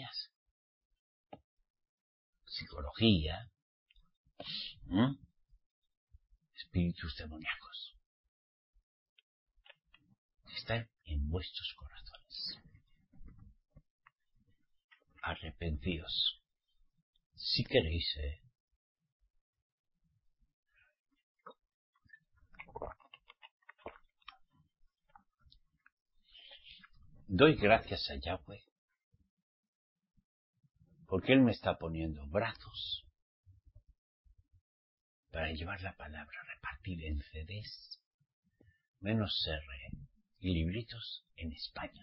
Psicología. Espíritus demoníacos. Están en vuestros corazones. Arrepentidos. Si queréis, Doy gracias a Yahweh porque Él me está poniendo brazos para llevar la palabra, repartir en CDs, menos R y libritos en España.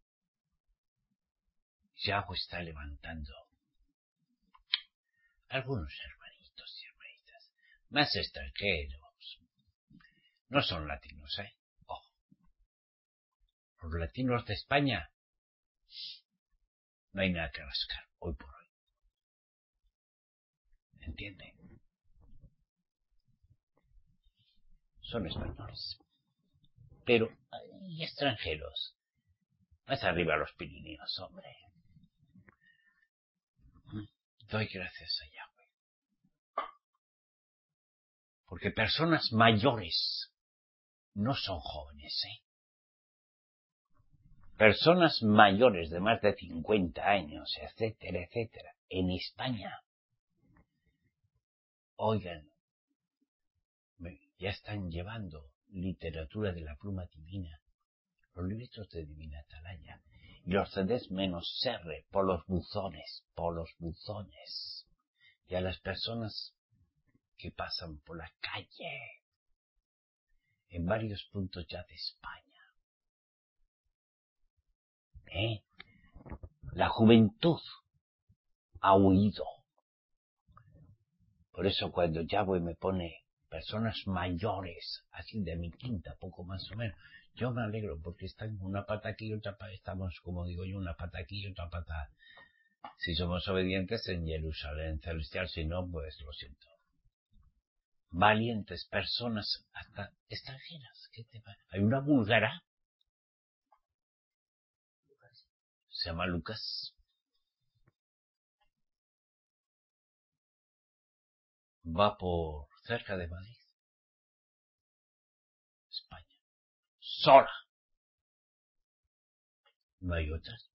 Yahweh está levantando algunos hermanitos y hermanitas más extranjeros. No son latinos, Ojo. Los latinos de España no hay nada que rascar hoy por hoy. ¿Entienden? Son españoles. Pero hay extranjeros. Más arriba los Pirineos, hombre. Doy gracias a Yahweh. Porque personas mayores no son jóvenes, Personas mayores de más de 50 años, etcétera, etcétera, en España, oigan, ya están llevando literatura de la pluma divina, los libros de Divina Atalaya, y los CDs menos R por los buzones, y a las personas que pasan por la calle, en varios puntos ya de España. La juventud ha huido. Por eso cuando Yahweh me pone personas mayores, así de mi quinta, poco más o menos, yo me alegro porque están una pata aquí y otra pata, estamos, como digo yo, una pata aquí y otra pata, si somos obedientes, en Jerusalén celestial, si no, pues lo siento. Valientes personas, hasta extranjeras. ¿Qué te pasa? Hay una búlgara, se llama Lucas, va por cerca de Madrid, España, sola. No hay otras.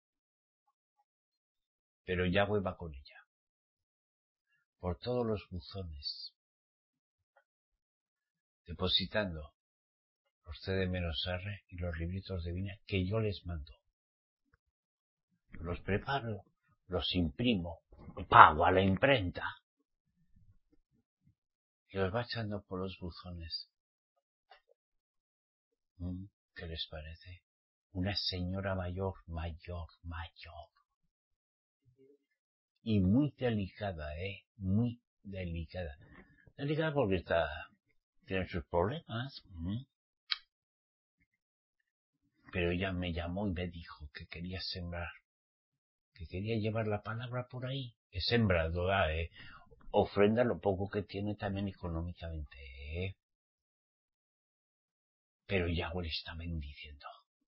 Pero Yahweh va con ella. Por todos los buzones. Depositando los CD-R y los libritos de Divina que yo les mando. Los preparo, los imprimo, pago a la imprenta. Y los va echando por los buzones. ¿Qué les parece? Una señora mayor. Y muy delicada, muy delicada. Delicada porque tiene sus problemas. Pero ella me llamó y me dijo que quería sembrar, que quería llevar la palabra por ahí. Es sembradora, ofrenda lo poco que tiene también económicamente, Pero Yahweh le está bendiciendo.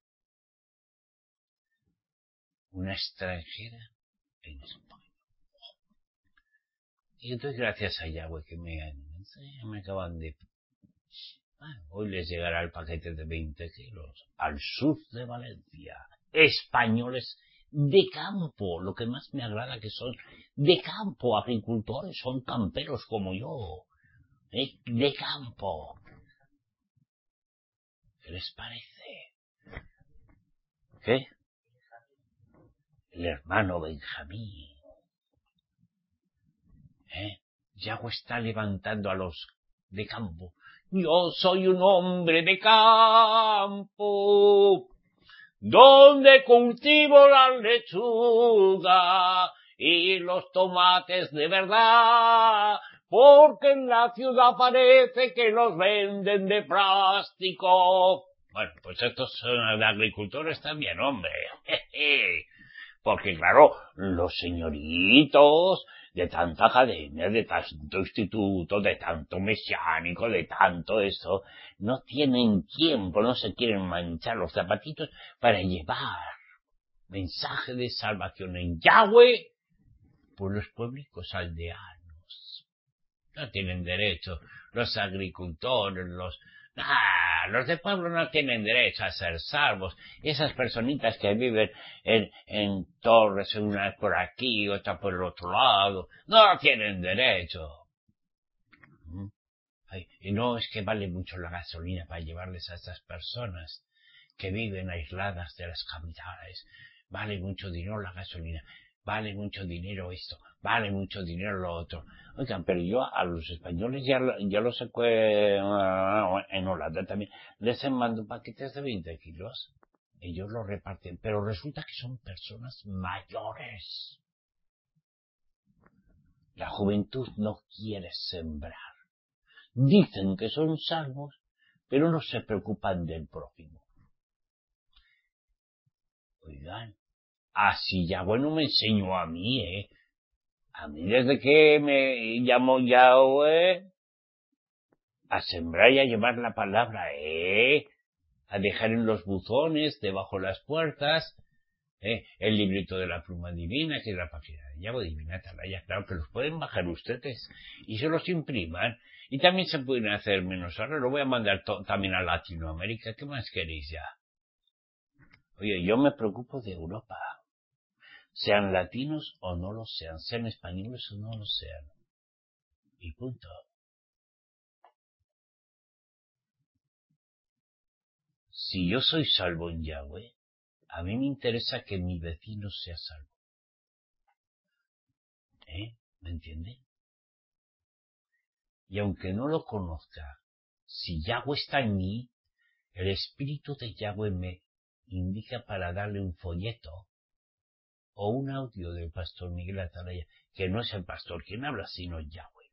Una extranjera en España. Y entonces gracias a Yahweh que me acaban de... hoy les llegará el paquete de 20 kilos al sur de Valencia. Españoles de campo, lo que más me agrada que son de campo, agricultores, son camperos como yo, de campo. ¿Qué les parece? ¿Qué? El hermano Benjamín. Yahweh está levantando a los de campo. Yo soy un hombre de campo, donde cultivo la lechuga y los tomates de verdad, porque en la ciudad parece que los venden de plástico. Bueno, pues estos son de agricultores también, hombre. Porque claro, los señoritos de tanta academia, de tanto instituto, de tanto mesiánico, de tanto esto, no tienen tiempo, no se quieren manchar los zapatitos para llevar mensaje de salvación en Yahweh por los pueblicos aldeanos. No tienen derecho los agricultores, los de pueblo no tienen derecho a ser salvos. Y esas personitas que viven en torres, una por aquí, otra por el otro lado, no tienen derecho. Y no es que vale mucho la gasolina para llevarles a estas personas que viven aisladas de las capitales. Vale mucho dinero la gasolina, vale mucho dinero esto, vale mucho dinero lo otro. Oigan, pero yo a los españoles ya los sé en Holanda también, les mando paquetes de 20 kilos. Ellos lo reparten, pero resulta que son personas mayores. La juventud no quiere sembrar. Dicen que son salvos, pero no se preocupan del prójimo. Oigan, así Yahweh no me enseñó a mí, A mí desde que me llamó Yahweh a sembrar y a llevar la palabra, a dejar en los buzones, debajo de las puertas, el librito de la pluma divina, que es la página de Yahweh Divina Atalaya, claro que los pueden bajar ustedes y se los impriman. Y también se pueden hacer menos ahora, lo voy a mandar también a Latinoamérica, ¿qué más queréis ya? Oye, yo me preocupo de Europa. Sean latinos o no lo sean, sean españoles o no lo sean. Y punto. Si yo soy salvo en Yahweh, a mí me interesa que mi vecino sea salvo. ¿Me entiende? Y aunque no lo conozca, si Yahweh está en mí, el espíritu de Yahweh me indica para darle un folleto o un audio del pastor Miguel Atalaya, que no es el pastor quien habla, sino Yahweh.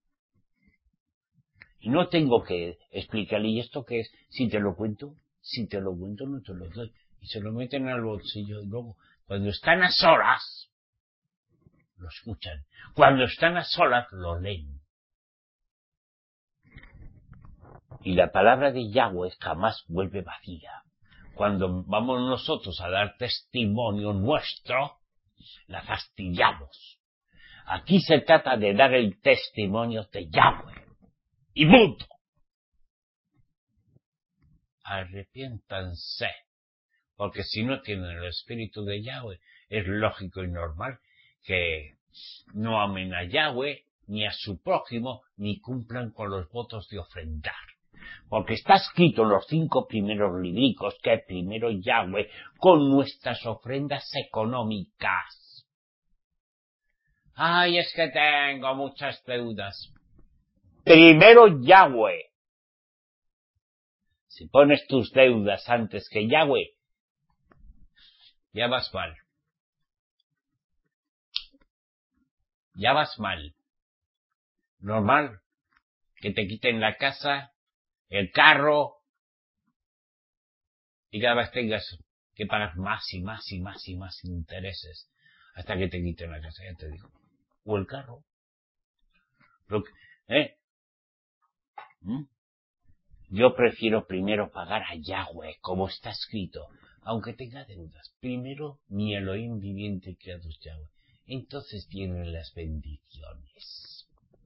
Y no tengo que explicarle, ¿y esto qué es? Si te lo cuento, no te lo doy. Y se lo meten al bolsillo y luego, cuando están a solas, lo escuchan. Cuando están a solas, lo leen. Y la palabra de Yahweh jamás vuelve vacía. Cuando vamos nosotros a dar testimonio nuestro, la fastidiamos. Aquí se trata de dar el testimonio de Yahweh. Y punto. Arrepiéntanse. Porque si no tienen el espíritu de Yahweh, es lógico y normal que no amen a Yahweh, ni a su prójimo, ni cumplan con los votos de ofrendar. Porque está escrito en los 5 primeros libricos que primero Yahweh con nuestras ofrendas económicas. Ay, es que tengo muchas deudas. Primero Yahweh. Si pones tus deudas antes que Yahweh, ya vas mal. Ya vas mal. Normal que te quiten la casa, el carro, y cada vez tengas que pagar más y más y más y más intereses hasta que te quiten la casa, ya te digo. O el carro. Yo prefiero primero pagar a Yahweh, como está escrito, aunque tenga deudas. Primero, mi Elohim viviente y creado es Yahweh. Entonces vienen las bendiciones.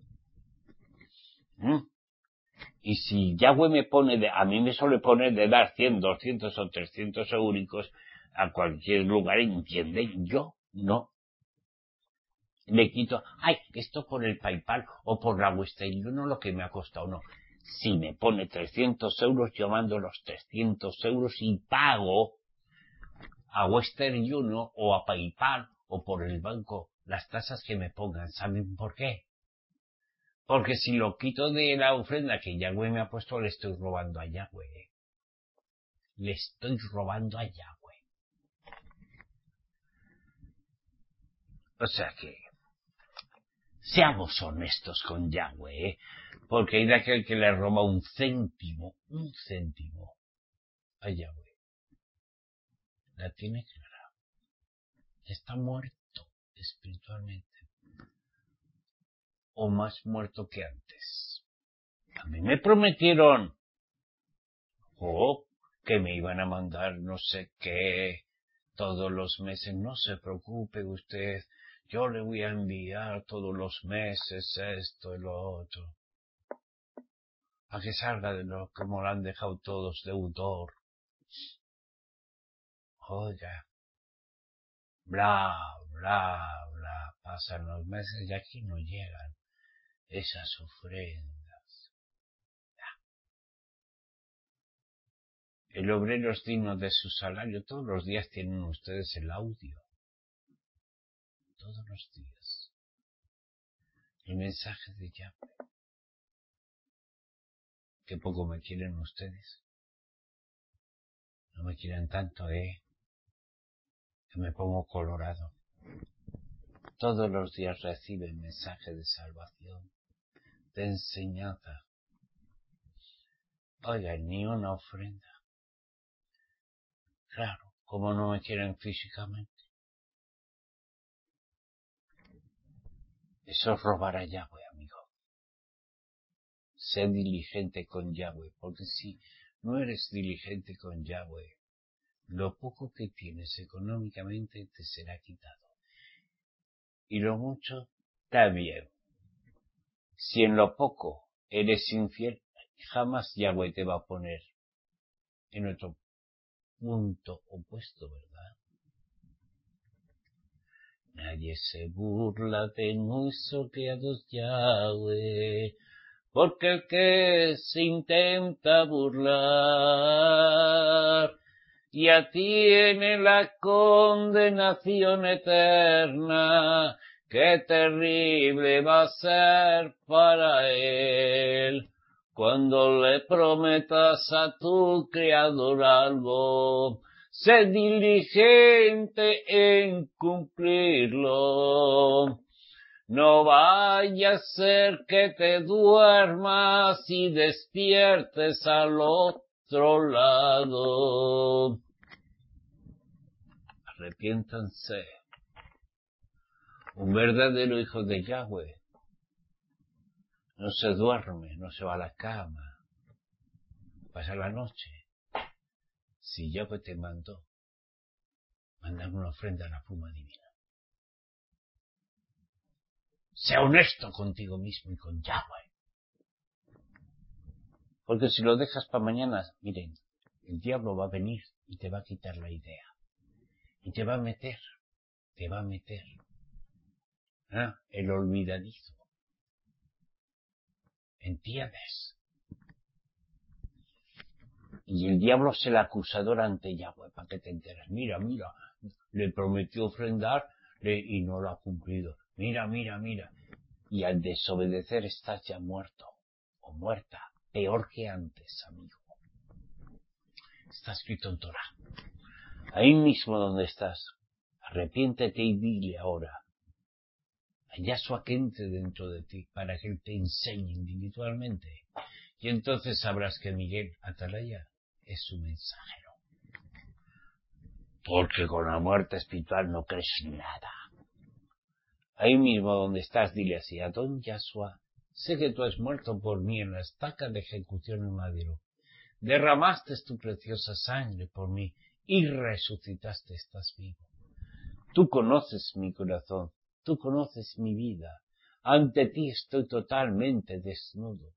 Y si Yahweh me pone a mí me suele poner de dar 100, 200 o 300 euricos a cualquier lugar, ¿entienden? Yo no. Le quito, esto por el PayPal o por la Western Union lo que me ha costado, no. Si me pone 300 euros, yo mando los 300 euros y pago a Western Union o a PayPal o por el banco las tasas que me pongan. ¿Saben por qué? Porque si lo quito de la ofrenda que Yahweh me ha puesto, le estoy robando a Yahweh. Le estoy robando a Yahweh. O sea que, seamos honestos con Yahweh, porque hay de aquel que le roba un céntimo a Yahweh. La tiene clara. Está muerto espiritualmente. O más muerto que antes. A mí me prometieron que me iban a mandar no sé qué todos los meses. No se preocupe usted, yo le voy a enviar todos los meses esto y lo otro. A que salga de lo como lo han dejado todos deudor. Oiga, bla, bla, bla. Pasan los meses y aquí no llegan esas ofrendas. El obrero es digno de su salario. Todos los días tienen ustedes el audio. Todos los días. El mensaje de Yahweh. Qué poco me quieren ustedes. No me quieren tanto, que me pongo colorado. Todos los días reciben mensaje de salvación, de enseñanza. Oiga, ni una ofrenda. Claro, como no me quieren físicamente. Eso es robar a Yahweh, amigo. Sé diligente con Yahweh, porque si no eres diligente con Yahweh, lo poco que tienes económicamente te será quitado. Y lo mucho, también. Si en lo poco eres infiel, jamás Yahweh te va a poner en otro punto opuesto, ¿verdad? Nadie se burla de nuestro Creador Yahweh, porque el que se intenta burlar ya tiene la condenación eterna. Qué terrible va a ser para él cuando le prometas a tu Creador algo. Sé diligente en cumplirlo. No vaya a ser que te duermas y despiertes al otro lado. Arrepiéntanse. Un verdadero hijo de Yahweh no se duerme, no se va a la cama, pasa la noche. Si Yahweh te mandó, mandar una ofrenda a la pluma divina. Sea honesto contigo mismo y con Yahweh. Porque si lo dejas para mañana, miren, el diablo va a venir y te va a quitar la idea. Y te va a meter. El olvidadizo. ¿Entiendes? Y el diablo es el acusador ante Yahweh, para que te enteres. Mira, le prometió ofrendar y no lo ha cumplido. Mira. Y al desobedecer estás ya muerto o muerta, peor que antes, amigo. Está escrito en Torah. Ahí mismo donde estás, arrepiéntete y dile ahora a Yahshua que entre dentro de ti para que él te enseñe individualmente. Y entonces sabrás que Miguel Atalaya es su mensajero. Porque con la muerte espiritual no crees nada. Ahí mismo donde estás, dile así: Adón Yahshua, sé que tú has muerto por mí en la estaca de ejecución en madero. Derramaste tu preciosa sangre por mí y resucitaste, estás vivo. Tú conoces mi corazón, tú conoces mi vida. Ante ti estoy totalmente desnuda.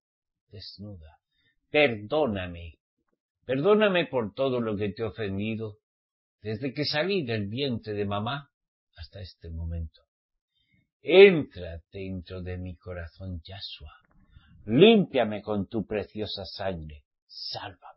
Perdóname por todo lo que te he ofendido, desde que salí del vientre de mamá hasta este momento. Entra dentro de mi corazón, Yahshua. Límpiame con tu preciosa sangre. Sálvame.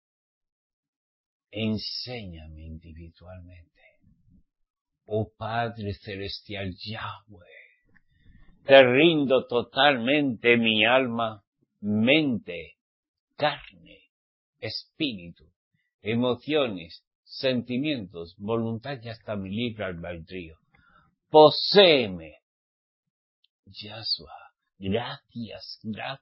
Enséñame individualmente. Oh Padre Celestial Yahweh, te rindo totalmente mi alma, mente, carne, espíritu, emociones, sentimientos, voluntad y hasta mi libre albedrío. Poséeme, Yahshua. Gracias,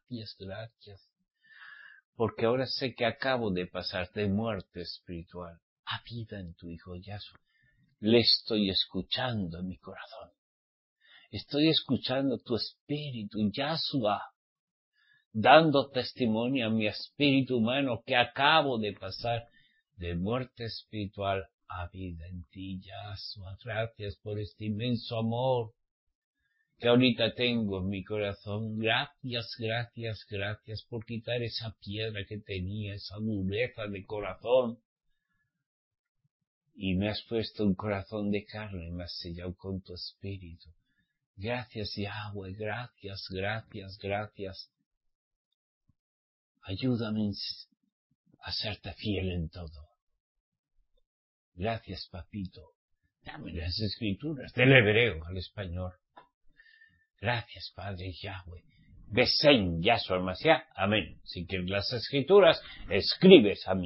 porque ahora sé que acabo de pasar de muerte espiritual a vida en tu Hijo Yahshua. Le estoy escuchando en mi corazón. Estoy escuchando tu espíritu, Yahshua, dando testimonio a mi espíritu humano que acabo de pasar de muerte espiritual a vida en ti, Yahshua. Gracias por este inmenso amor que ahorita tengo en mi corazón. Gracias por quitar esa piedra que tenía, esa dureza de corazón. Y me has puesto un corazón de carne, me has sellado con tu espíritu. Gracias, Yahweh, gracias. Ayúdame a serte fiel en todo. Gracias, papito. Dame las escrituras del hebreo al español. Gracias, Padre Yahweh. Besen Yahshua Mashiach. Amén. Si quieres las escrituras, escribes a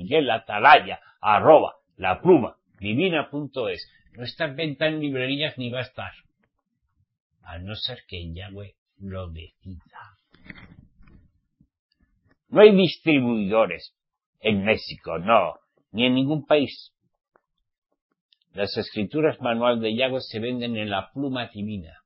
miguelatalaya@lapluma-divina.es. No está en venta en librerías ni va a estar. A no ser que Yahweh lo decida. No hay distribuidores en México, no, ni en ningún país. Las escrituras manual de Yahweh se venden en la Pluma Divina.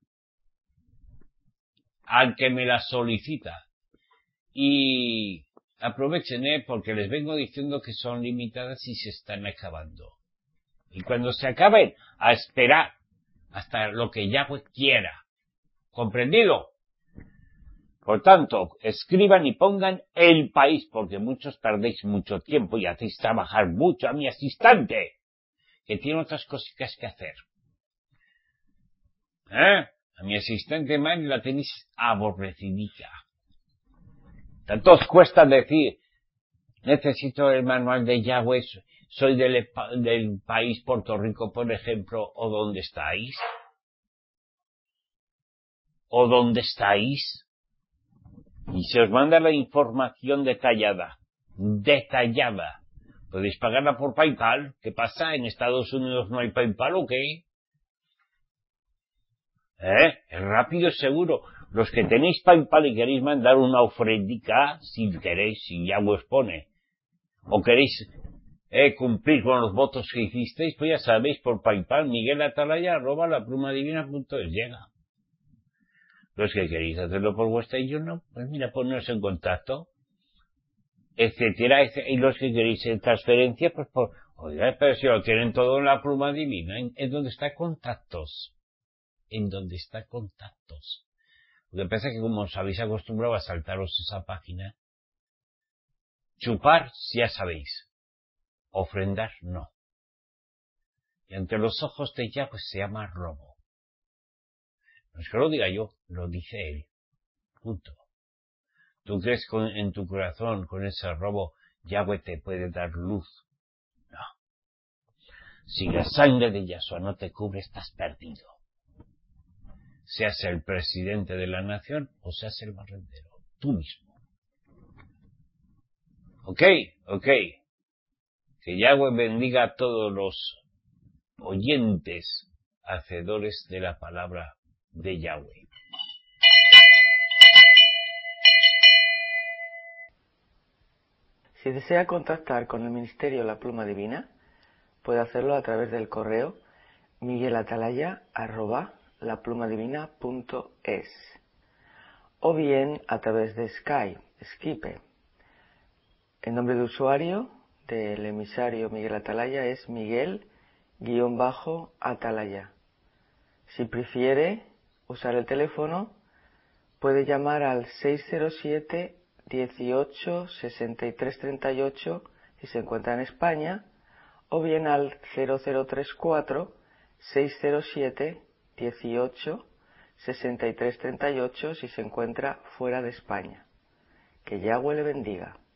Al que me las solicita. Y aprovechen, porque les vengo diciendo que son limitadas y se están acabando. Y cuando se acaben, a esperar hasta lo que Yahweh quiera. ¿Comprendido? Por tanto, escriban y pongan el país, porque muchos perdéis mucho tiempo y hacéis trabajar mucho a mi asistente, que tiene otras cositas que hacer. A mi asistente man la tenéis aborrecidita. Tanto os cuesta decir, necesito el manual de Yahweh, soy del país Puerto Rico, por ejemplo, o ¿dónde estáis? ¿O dónde estáis? Y se os manda la información detallada. Podéis pagarla por PayPal. ¿Qué pasa? ¿En Estados Unidos no hay PayPal o qué? Es rápido y seguro. Los que tenéis PayPal y queréis mandar una ofrendica, si queréis, si ya os pone, o queréis cumplir con los votos que hicisteis, pues ya sabéis, por PayPal, miguelatalaya@laplumadivina.es llega. Los que queréis hacerlo por vuestra y yo no, pues mira, poneros en contacto, etcétera, y los que queréis transferencia, pues oiga, pero si lo tienen todo en la Pluma Divina, ¿en dónde está contactos? En donde está contactos. Lo que pasa es que como os habéis acostumbrado a saltaros esa página, chupar, ya sabéis, ofrendar, no. Y ante los ojos de Yahweh pues se llama robo. No es que lo diga yo, lo dice él. Punto. ¿Tú crees en tu corazón, con ese robo, Yahweh te puede dar luz? No. Si la sangre de Yahshua no te cubre, estás perdido. Seas el presidente de la nación o seas el barrendero. Tú mismo. Ok. Que Yahweh bendiga a todos los oyentes, hacedores de la palabra de Yahweh. Si desea contactar con el Ministerio La Pluma Divina, puede hacerlo a través del correo miguelatalaya@laplumadivina.es o bien a través de Skype. El nombre de usuario del emisario Miguel Atalaya es Miguel-Atalaya. Si prefiere usar el teléfono, puede llamar al 607 18 63 38 si se encuentra en España, o bien al 0034 607 18 63 38 si se encuentra fuera de España. Que Yahweh le bendiga.